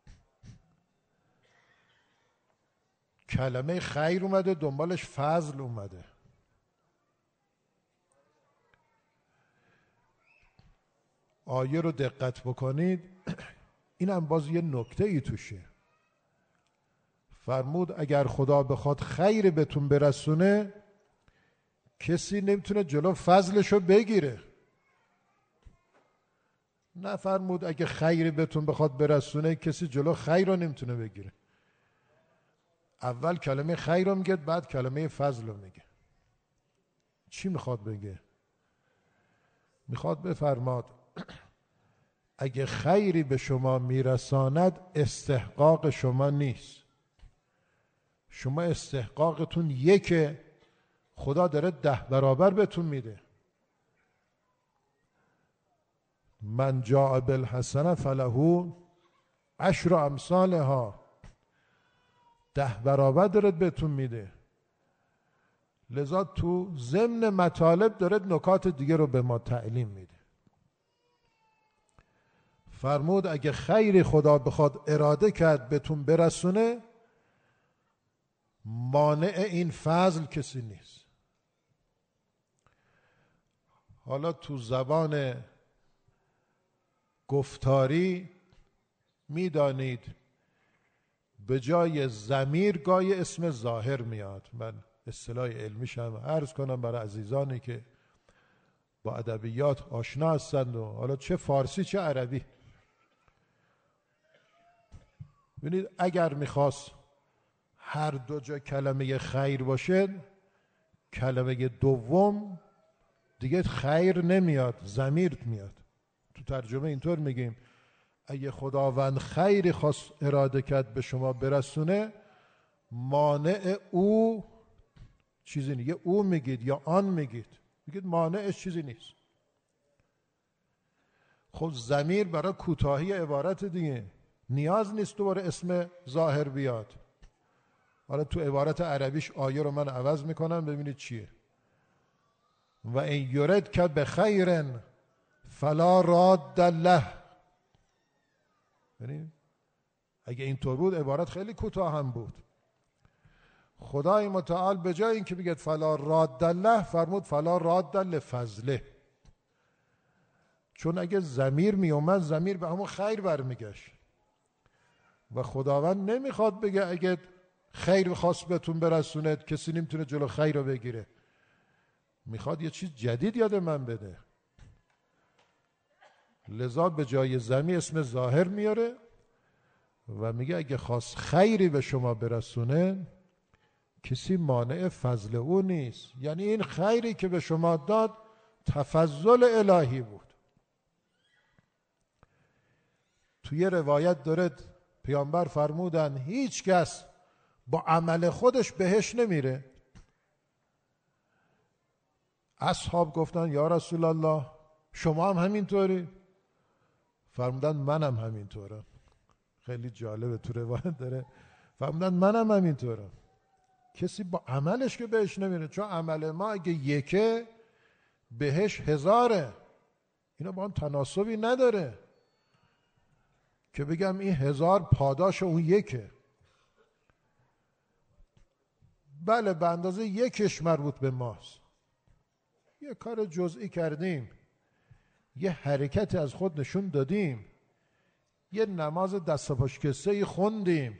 کلمه خیر اومده، دنبالش فضل اومده. آیه رو دقت بکنید، این هم باز یه نکته ای توشه. فرمود اگر خدا بخواد خیر بهتون برسونه، کسی نمیتونه جلو فضلشو بگیره. نه فرمود اگه خیر بهتون بخواد برسونه، کسی جلو خیر رو نمیتونه بگیره. اول کلمه خیر رو میگه، بعد کلمه فضل رو میگه. چی میخواد بگه؟ میخواد بفرماد اگه خیری به شما میرساند استحقاق شما نیست. شما استحقاقتون یکه، خدا داره ده برابر بهتون میده. من جاء بالحسنه فله عشر امثالها، ده برابر داره بهتون میده. لذا تو ضمن مطالب داره نکات دیگه رو به ما تعلیم میده. فرمود اگه خیری خدا بخواد اراده کرد بهتون برسونه، مانع این فضل کسی نیست. حالا تو زبان گفتاری میدانید به جای ضمیر گاهی اسم ظاهر میاد. من اصطلاح علمیش هم عرض کنم برای عزیزانی که با ادبیات آشنا هستند، و حالا چه فارسی چه عربی. ببینید اگر میخواست هر دو جا کلمه خیر باشه، کلمه دوم دیگه خیر نمیاد، ضمیر میاد. تو ترجمه اینطور میگیم اگه خداوند خیری خواست اراده کرد به شما برسونه، مانع او چیزی نیست. یه او میگید یا آن میگید، میگید مانعش چیزی نیست. خب ضمیر برای کوتاهی عبارت دیگه نیاز نیست دوباره اسم ظاهر بیاد. حالا تو عبارت عربیش آیه رو من عوض میکنم ببینید چیه. و این یرد که به خیرن فلا راد له. ببینید اگه اینطور بود عبارت خیلی کوتاه هم بود. خدای متعال به جای اینکه بگید فلا راد له، فرمود فلا راد لفضله. چون اگه ضمیر می اومد، ضمیر به همون خیر برمیگشت و خداوند نمیخواد بگه اگه خیر خواست بهتون برسونه کسی نمیتونه جلو خیر رو بگیره. میخواد یه چیز جدید یاد من بده. لذا به جای ضمیر اسم ظاهر میاره و میگه اگه خواست خیری به شما برسونه، کسی مانع فضل او نیست. یعنی این خیری که به شما داد تفضل الهی بود. توی روایت داره پیامبر فرمودن هیچ کس با عمل خودش بهش نمیره. اصحاب گفتن یا رسول الله شما هم همینطوری؟ فرمودن منم همینطورم. خیلی جالبه تو روایت داره فرمودن منم همینطورم. کسی با عملش که بهش نمیره، چون عمل ما اگه یکه بهش هزاره. اینا با هم تناسبی نداره که بگم این هزار پاداش اون یکه. بله به اندازه یکش مربوط به ماست. یه کار جزئی کردیم، یه حرکت از خود نشون دادیم، یه نماز دست پاش کسه خوندیم،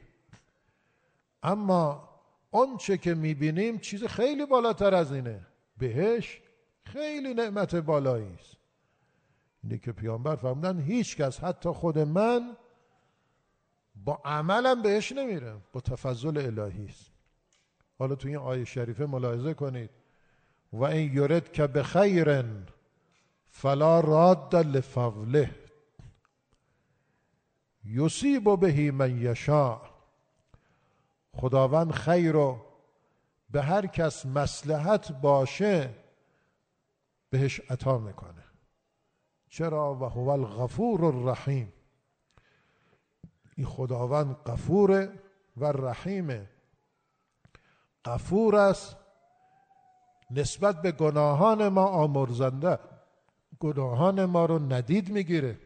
اما اون چه که میبینیم چیز خیلی بالاتر از اینه. بهش خیلی نعمت بالایی است. اینه که پیامبر فرمودن هیچ کس حتی خود من با عملم بهش نمیره، با تفضل الهی است. حالا تو این آیه شریفه ملاحظه کنید و این یرد که بخیرن فلا راد لفضله یصیب به من یشاء. خداوند خیر رو به هر کس مصلحت باشه بهش عطا میکنه. چرا؟ و هو الغفور الرحیم. این خداوند غفوره و رحیمه. غفور است نسبت به گناهان ما آمرزنده، گناهان ما رو ندید میگیره،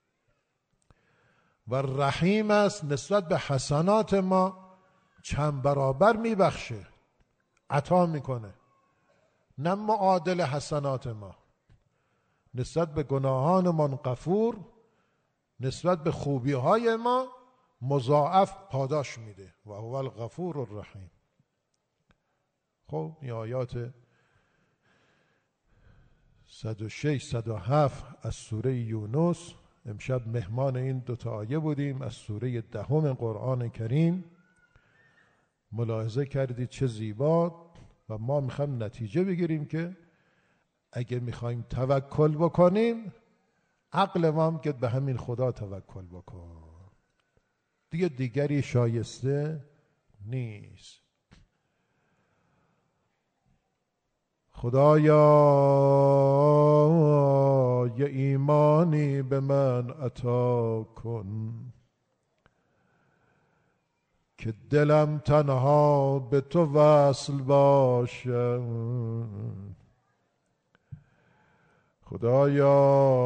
و رحیم است نسبت به حسنات ما چند برابر میبخشه، عطا میکنه. نه معادل حسنات ما، نسبت به گناهان من غفور، نسبت به خوبی های ما مضاعف پاداش میده. و هو الغفور الرحیم. خب این آیات صد و شش صد و هفت از سوره یونس. امشب مهمان این دوتا آیه بودیم از سوره دهم قرآن کریم. ملاحظه کردید چه زیبا. و ما میخوایم نتیجه بگیریم که اگه میخوایم توکل بکنیم، عقل ما هم که به همین خدا توکل بکن، دیگه دیگری شایسته نیست. خدایا یه ایمانی به من عطا کن که دلم تنها به تو وصل باشه. خدایا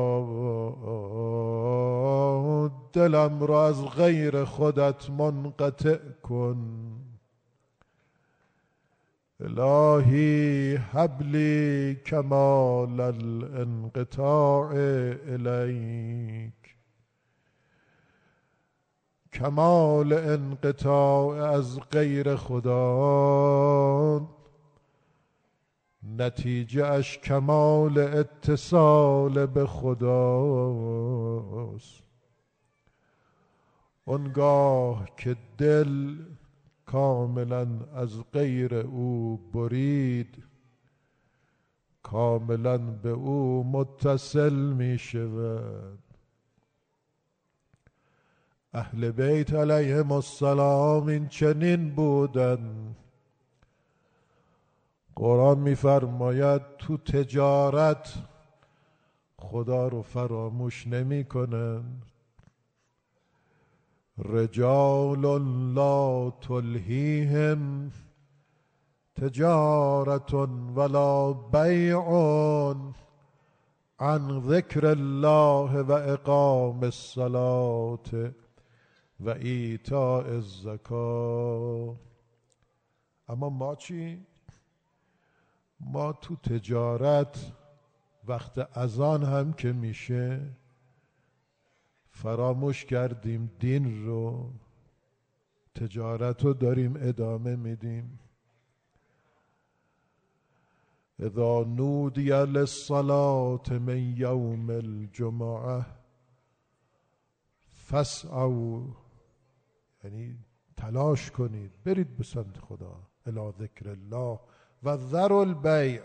دلم را از غیر خودت منقطع کن. الهی هب لی کمال الانقطاع الیک. کمال انقطاع از غیر خدا نتیجه اش کمال اتصال به خداست. اونگاه که دل کاملا از غیر او برید، کاملا به او متصل می شود. اهل بیت علیهم السلام این چنین بودند. قرآن می‌فرماید تو تجارت خدا رو فراموش نمی کنند. رجال لا تلهیهم تجارت ولا بیع عن ذکر الله و اقام الصلاة و ایتاء الزکاة. اما ما چی؟ ما تو تجارت وقت اذان هم که میشه فراموش کردیم دین رو، تجارت رو داریم ادامه میدیم. اذا نودی للصلاة من یوم الجمعه فاسعوا، یعنی تلاش کنید برید به سمت خدا، الی ذکر الله و ذروا البیع.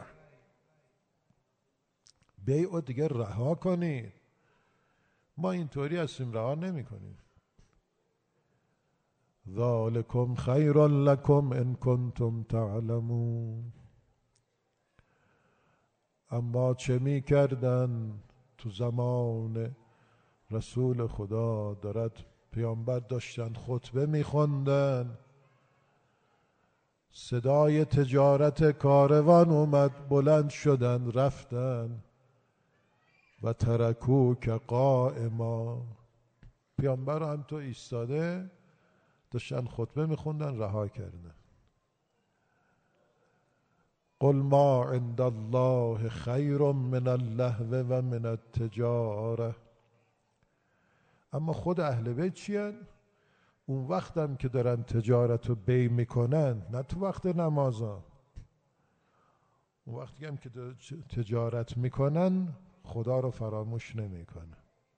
بیع رو دیگه رها کنید. ما اینطوری هستیم رها نمی کنیم. ذالکم خیر لکم ان کنتم تعلمون. اما چه می کردن تو زمان رسول خدا؟ دارد پیامبر داشتن خطبه می خوندن، صدای تجارت کاروان اومد، بلند شدن رفتن و ترکوک قائما. پیامبر هم تو ایستاده داشتن خطبه میخوندن رها کردن. قل ما عند الله خیر من اللهو و من التجاره. اما خود اهل بیت چیان؟ اون وقت هم که دارن تجارت رو بی میکنن، نه تو وقت نمازا، اون وقتی هم که تجارت میکنن خدا رو فراموش نمیکنن.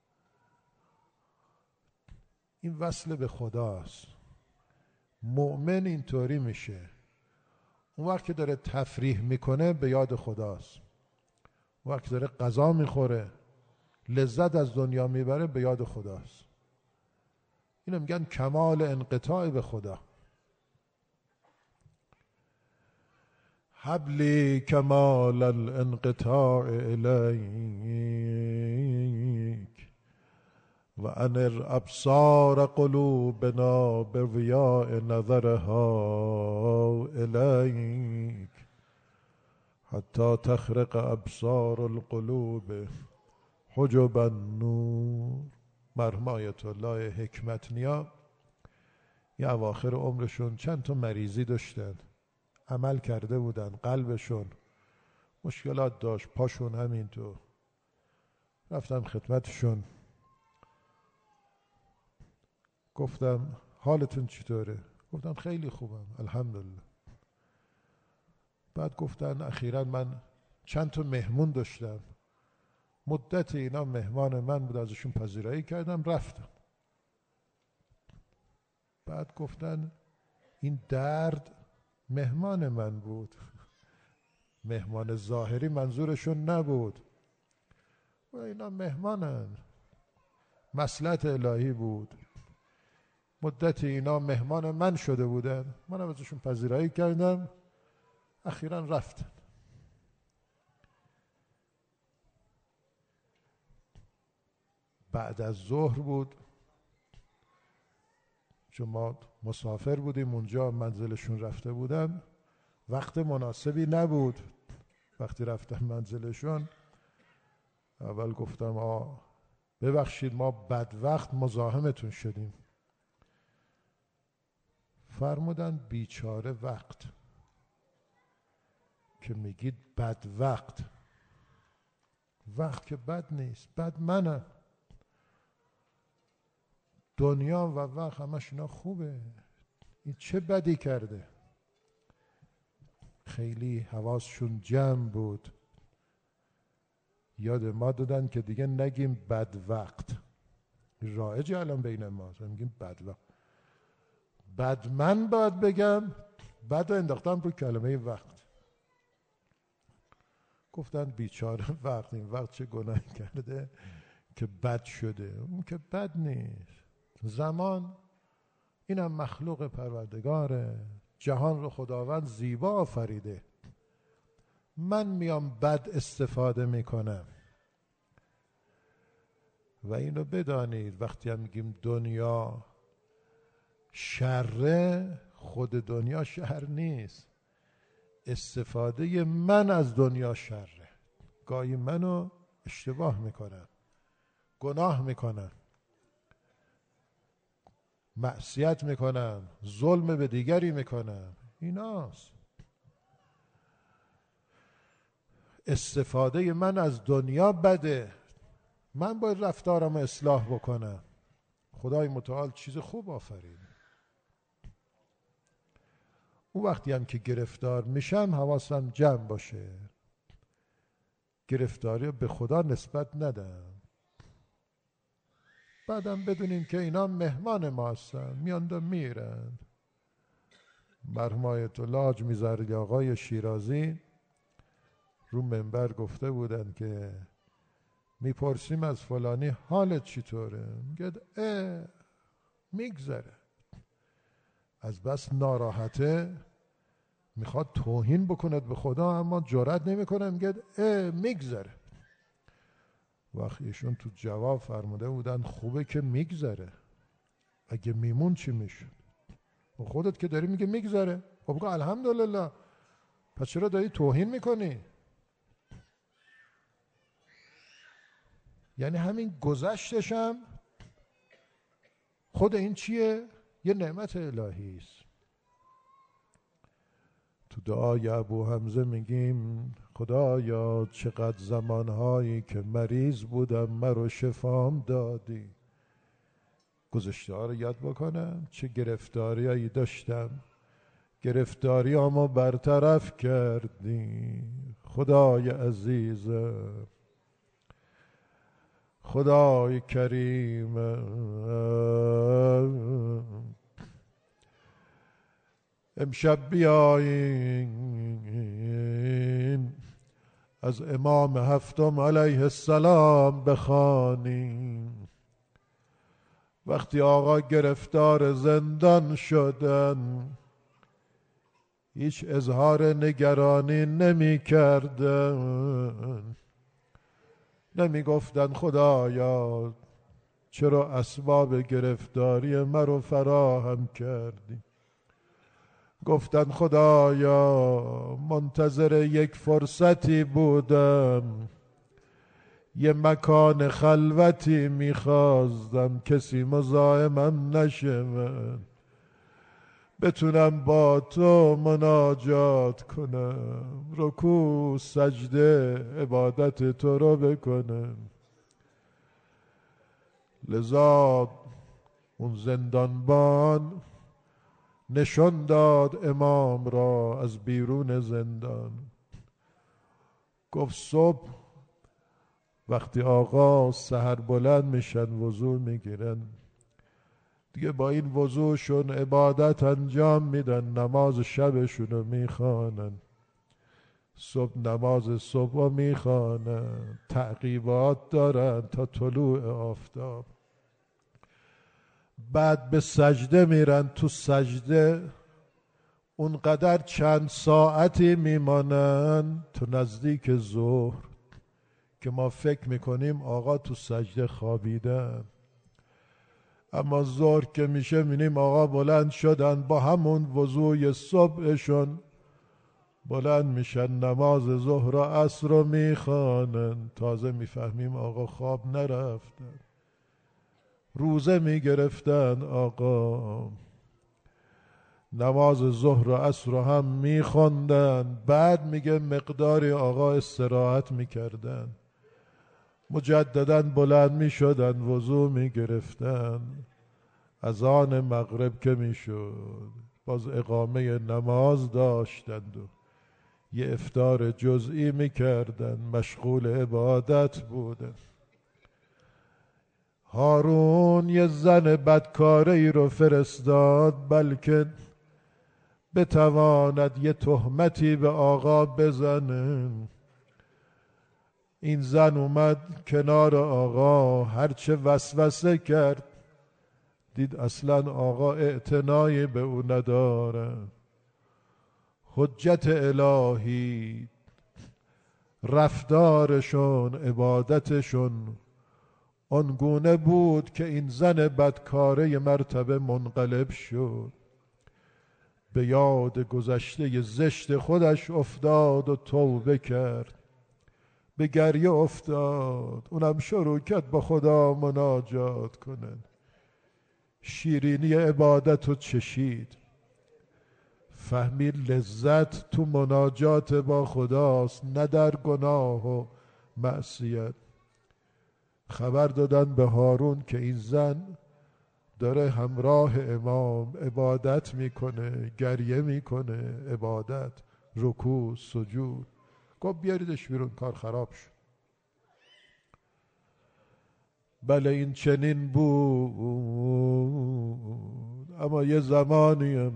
این وصل به خداست. مؤمن اینطوری میشه. اون وقت که داره تفریح میکنه به یاد خداست. اون وقت که داره غذا میخوره لذت از دنیا میبره به یاد خداست. اینو میگن کمال انقطاع به خدا. حبلی کمال الانقطاع الیک و انر ابصار قلوبنا بضیاء نظرها الیک حتی تخرق ابصار القلوب حجب النور. مرحوم آیت الله حکمت نیا یه اواخر عمرشون چند تا مریضی داشتن، عمل کرده بودن، قلبشون مشکلات داشت، پاشون همینطور. رفتم خدمتشون گفتم حالتون چطوره؟ گفتم خیلی خوبم الحمدلله. بعد گفتن اخیراً من چند تا مهمون داشتم، مدت اینا مهمان من بود، ازشون پذیرایی کردم رفتم. بعد گفتن این درد مهمان من بود، مهمان ظاهری منظورشون نبود و اینا مهمانن، مصلحت الهی بود. مدت اینا مهمان من شده بودن، منم ازشون پذیرایی کردم، اخیراً رفتن. بعد از ظهر بود، چون ما مسافر بودیم اونجا، منزلشون رفته بودن، وقت مناسبی نبود. وقتی رفتم منزلشون اول گفتم آ ببخشید ما بد وقت مزاحمتون شدیم. فرمودن بیچاره وقت که میگید بد وقت، وقت که بد نیست، بد منم. دنیا و وقت همش اینا خوبه، این چه بدی کرده؟ خیلی حواسشون جمع بود، یاد ما دادن که دیگه نگیم بد وقت، رایجه الان بین ما میگیم بد وقت. بد من باید بگم، بد رو انداختم رو کلمه وقت. گفتن بیچاره وقت، این وقت چه گناهی کرده که بد شده؟ اون که بد نیست. زمان اینم مخلوق پروردگاره، جهان رو خداوند زیبا آفریده. من میام بد استفاده میکنم. و اینو بدانید وقتی هم میگیم دنیا شره، خود دنیا شر نیست، استفاده من از دنیا شره. گاهی منو اشتباه میکنم، گناه میکنم، معصیت میکنم، ظلم به دیگری میکنم، ایناست. استفاده من از دنیا بده، من باید رفتارم اصلاح بکنم. خدای متعال چیز خوب آفرید. اون وقتی هم که گرفتار میشم حواسم جمع باشه، گرفتاری به خدا نسبت ندم. بعدم بدونیم که اینا مهمان ما هستن، میاند و میرن. مرحوم آیت الله حاج میرزا آقای شیرازی رو منبر گفته بودن که میپرسیم از فلانی حالت چطوره؟ میگه اه میگذره. از بس ناراحته میخواد توهین بکند به خدا، اما جرئت نمیکنه، میگه اه میگذره. وقتی ایشون تو جواب فرموده بودن خوبه که میگذره، اگه میمون چی میشه؟ و خودت که داری میگه میگذره، خب بگو الحمدلله. پس چرا داری توهین میکنی؟ یعنی همین گذشتشم خود این چیه؟ یه نعمت الهی است. تو دعای ابو حمزه میگیم خدایا چقدر زمانهایی که مریض بودم مرا شفام دادی. گذشته ها رو یاد بکنم، چه گرفتاریایی داشتم، گرفتاری اما برطرف کردی. خدای عزیزم، خدای کریم، امشب بیایین از امام هفتم علیه السلام بخوانیم. وقتی آقا گرفتار زندان شدن هیچ اظهار نگرانی نمی کردن، نمی گفتن خدایا چرا اسباب گرفتاری مرا فراهم کردی. گفتن خدایا منتظر یک فرصتی بودم، یه مکان خلوتی میخواستم، کسی مزاحمم نشه، من بتونم با تو مناجات کنم، رکوع سجده عبادت تو رو بکنم. لذا اون زندانبان نشان داد امام را از بیرون زندان. گفت صبح وقتی آقا سحر بلند میشن وضو میگیرن، دیگه با این وضوشون عبادت انجام میدن، نماز شبشون رو میخوانن، صبح نماز صبح رو میخوانن، تعقیبات دارن تا طلوع آفتاب. بعد به سجده میرن، تو سجده اونقدر چند ساعتی میمانن تو نزدیک ظهر که ما فکر میکنیم آقا تو سجده خوابیدن. اما ظهر که میشه می‌بینیم آقا بلند شدن با همون وضوی صبحشون بلند میشن نماز ظهر و عصر رو میخوانن. تازه میفهمیم آقا خواب نرفتن، روزه میگرفتن آقا، نماز ظهر و عصر رو هم میخوندن. بعد میگه مقداری آقا استراحت میکردن، مجددا بلند میشدن وضو میگرفتن، اذان مغرب که میشد باز اقامه نماز داشتند و یه افطار جزئی میکردن، مشغول عبادت بودن. هارون یه زن بدکاره ای رو فرستاد بلکه بتواند یه تهمتی به آقا بزنه. این زن اومد کنار آقا، هرچه وسوسه کرد دید اصلا آقا اعتنایی به او نداره. حجت الهی، رفتارشون، عبادتشون آنگونه بود که این زن بدکاره مرتبه منقلب شد، به یاد گذشته زشت خودش افتاد و توبه کرد، به گریه افتاد. اونم شروع کرد با خدا مناجات کنن، شیرینی عبادت رو چشید، فهمید لذت تو مناجات با خداست نه در گناه و معصیت. خبر دادن به هارون که این زن داره همراه امام عبادت میکنه، گریه میکنه، عبادت، رکوع، سجود. گفت بیاریدش بیرون، کار خراب شد. بله این چنین بود. اما یه زمانیم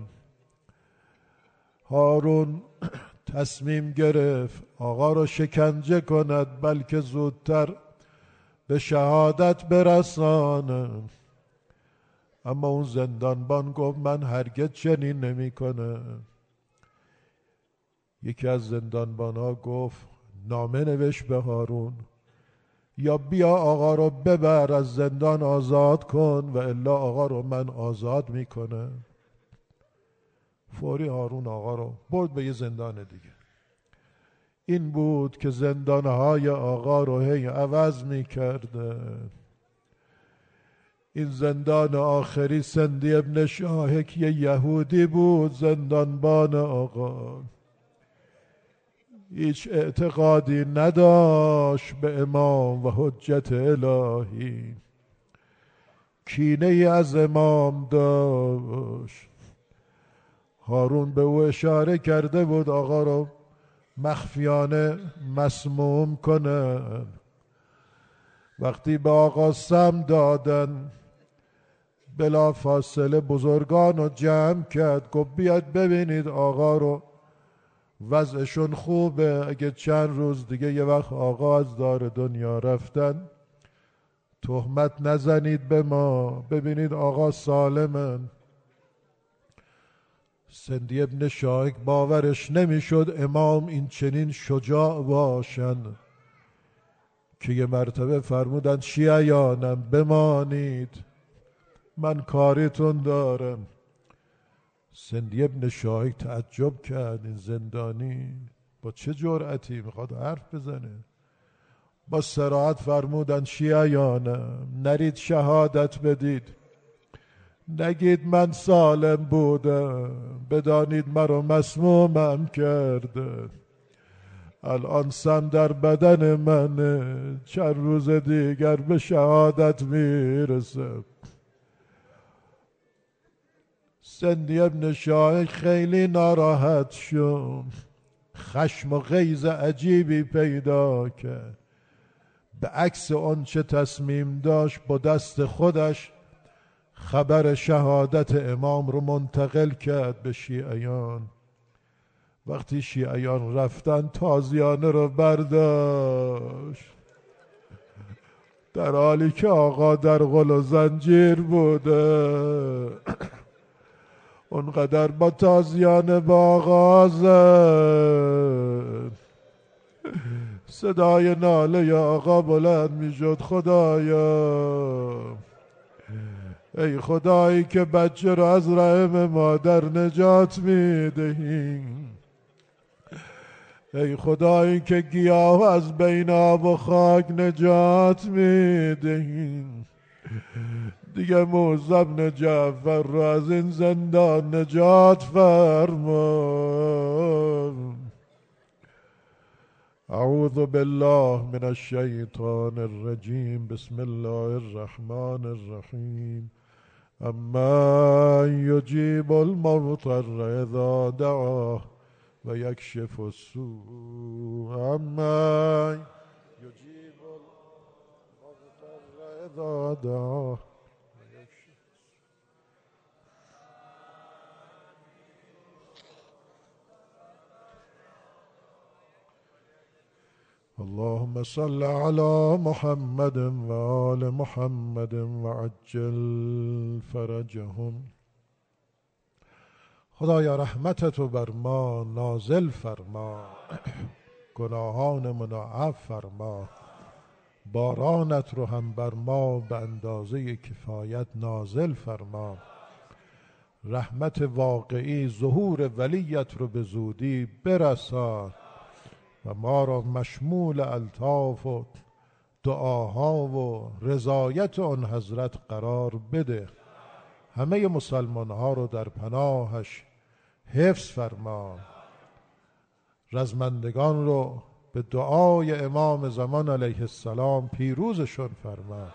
هارون تصمیم گرفت آقا رو شکنجه کند بلکه زودتر به شهادت برسانه. اما اون زندانبان گفت من هرگز چنین نمی کنه. یکی از زندانبان ها گفت نامه نوشت به هارون، یا بیا آقا رو ببر از زندان آزاد کن و الا آقا رو من آزاد میکنه. فوری هارون آقا رو برد به یه زندان دیگه. این بود که زندانهای آقا رو هی عوض میکرده. این زندان آخری سندی ابن شاهک یه یهودی بود، زندانبان آقا، هیچ اعتقادی نداشت به امام و حجت الهی، کینه ای از امام داشت. هارون به او اشاره کرده بود آقا رو مخفیانه مسموم کنن. وقتی به آقا سم دادن بلا فاصله بزرگان رو جمع کرد، گفت بیاد ببینید آقا رو، وضعشون خوبه، اگه چند روز دیگه یه وقت آقا از دار دنیا رفتن تهمت نزنید به ما، ببینید آقا سالمن. سندی ابن شاهک باورش نمیشد امام این چنین شجاع باشن که یه مرتبه فرمودن شیعیانم بمانید من کاریتون دارم. سندی ابن شاهک تعجب کرد، این زندانی با چه جرأتی میخواد حرف بزنه؟ با صراحت فرمودن شیعیانم نرید شهادت بدید، نگید من سالم بودم، بدانید مرا مسمومم کرده، الان سم در بدن منه، چند روز دیگر به شهادت میرسم. سندی ابن شاهک خیلی ناراحت شد، خشم و غیظ عجیبی پیدا کرد. به عکس آن چه تصمیم داشت با دست خودش خبر شهادت امام رو منتقل کرد به شیعیان. وقتی شیعیان رفتن تازیانه رو برداشت، در حالی که آقا در غل و زنجیر بوده. اونقدر با تازیانه با آقا زد، صدای ناله یا آقا بلند می شد خدایا ای خدایی که بچه رو از رحم مادر نجات میدهی، ای خدایی که گیاه از بین آب و خاک نجات میدهی، دیگه موسی بن جعفر رو از این زندان نجات فرما. اعوذ بالله من الشیطان الرجیم. بسم الله الرحمن الرحیم. اما یجیب المضطر اذا دعاه و یکشف السوء. اما یجیب المضطر اذا دعاه. اللهم صل على محمد و آل محمد و عجل فرجهم. خدایا رحمتتو بر ما نازل فرما، گناهانمون رو عفو فرما، بارانت رو هم بر ما به اندازه کفایت نازل فرما، رحمت واقعی ظهور ولیت رو به زودی برسان و ما را مشمول الطاف و دعاها و رضایت آن حضرت قرار بده. همه مسلمان ها رو در پناهش حفظ فرما، رزمندگان رو به دعای امام زمان علیه السلام پیروزشون فرما،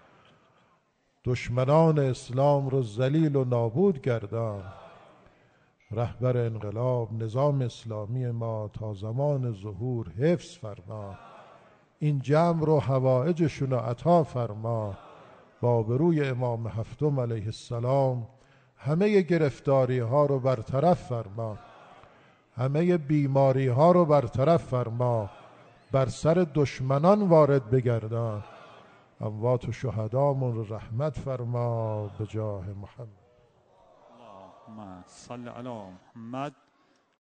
دشمنان اسلام رو ذلیل و نابود گردان، رهبر انقلاب نظام اسلامی ما تا زمان ظهور حفظ فرما، این جمع رو حوائجشون رو عطا فرما، با بروی امام هفتم علیه السلام همه گرفتاری ها رو برطرف فرما، همه بیماری ها رو برطرف فرما، بر سر دشمنان وارد بگردان، اموات و شهدامون رو رحمت فرما به جاه محمد. اللهم صل علی محمد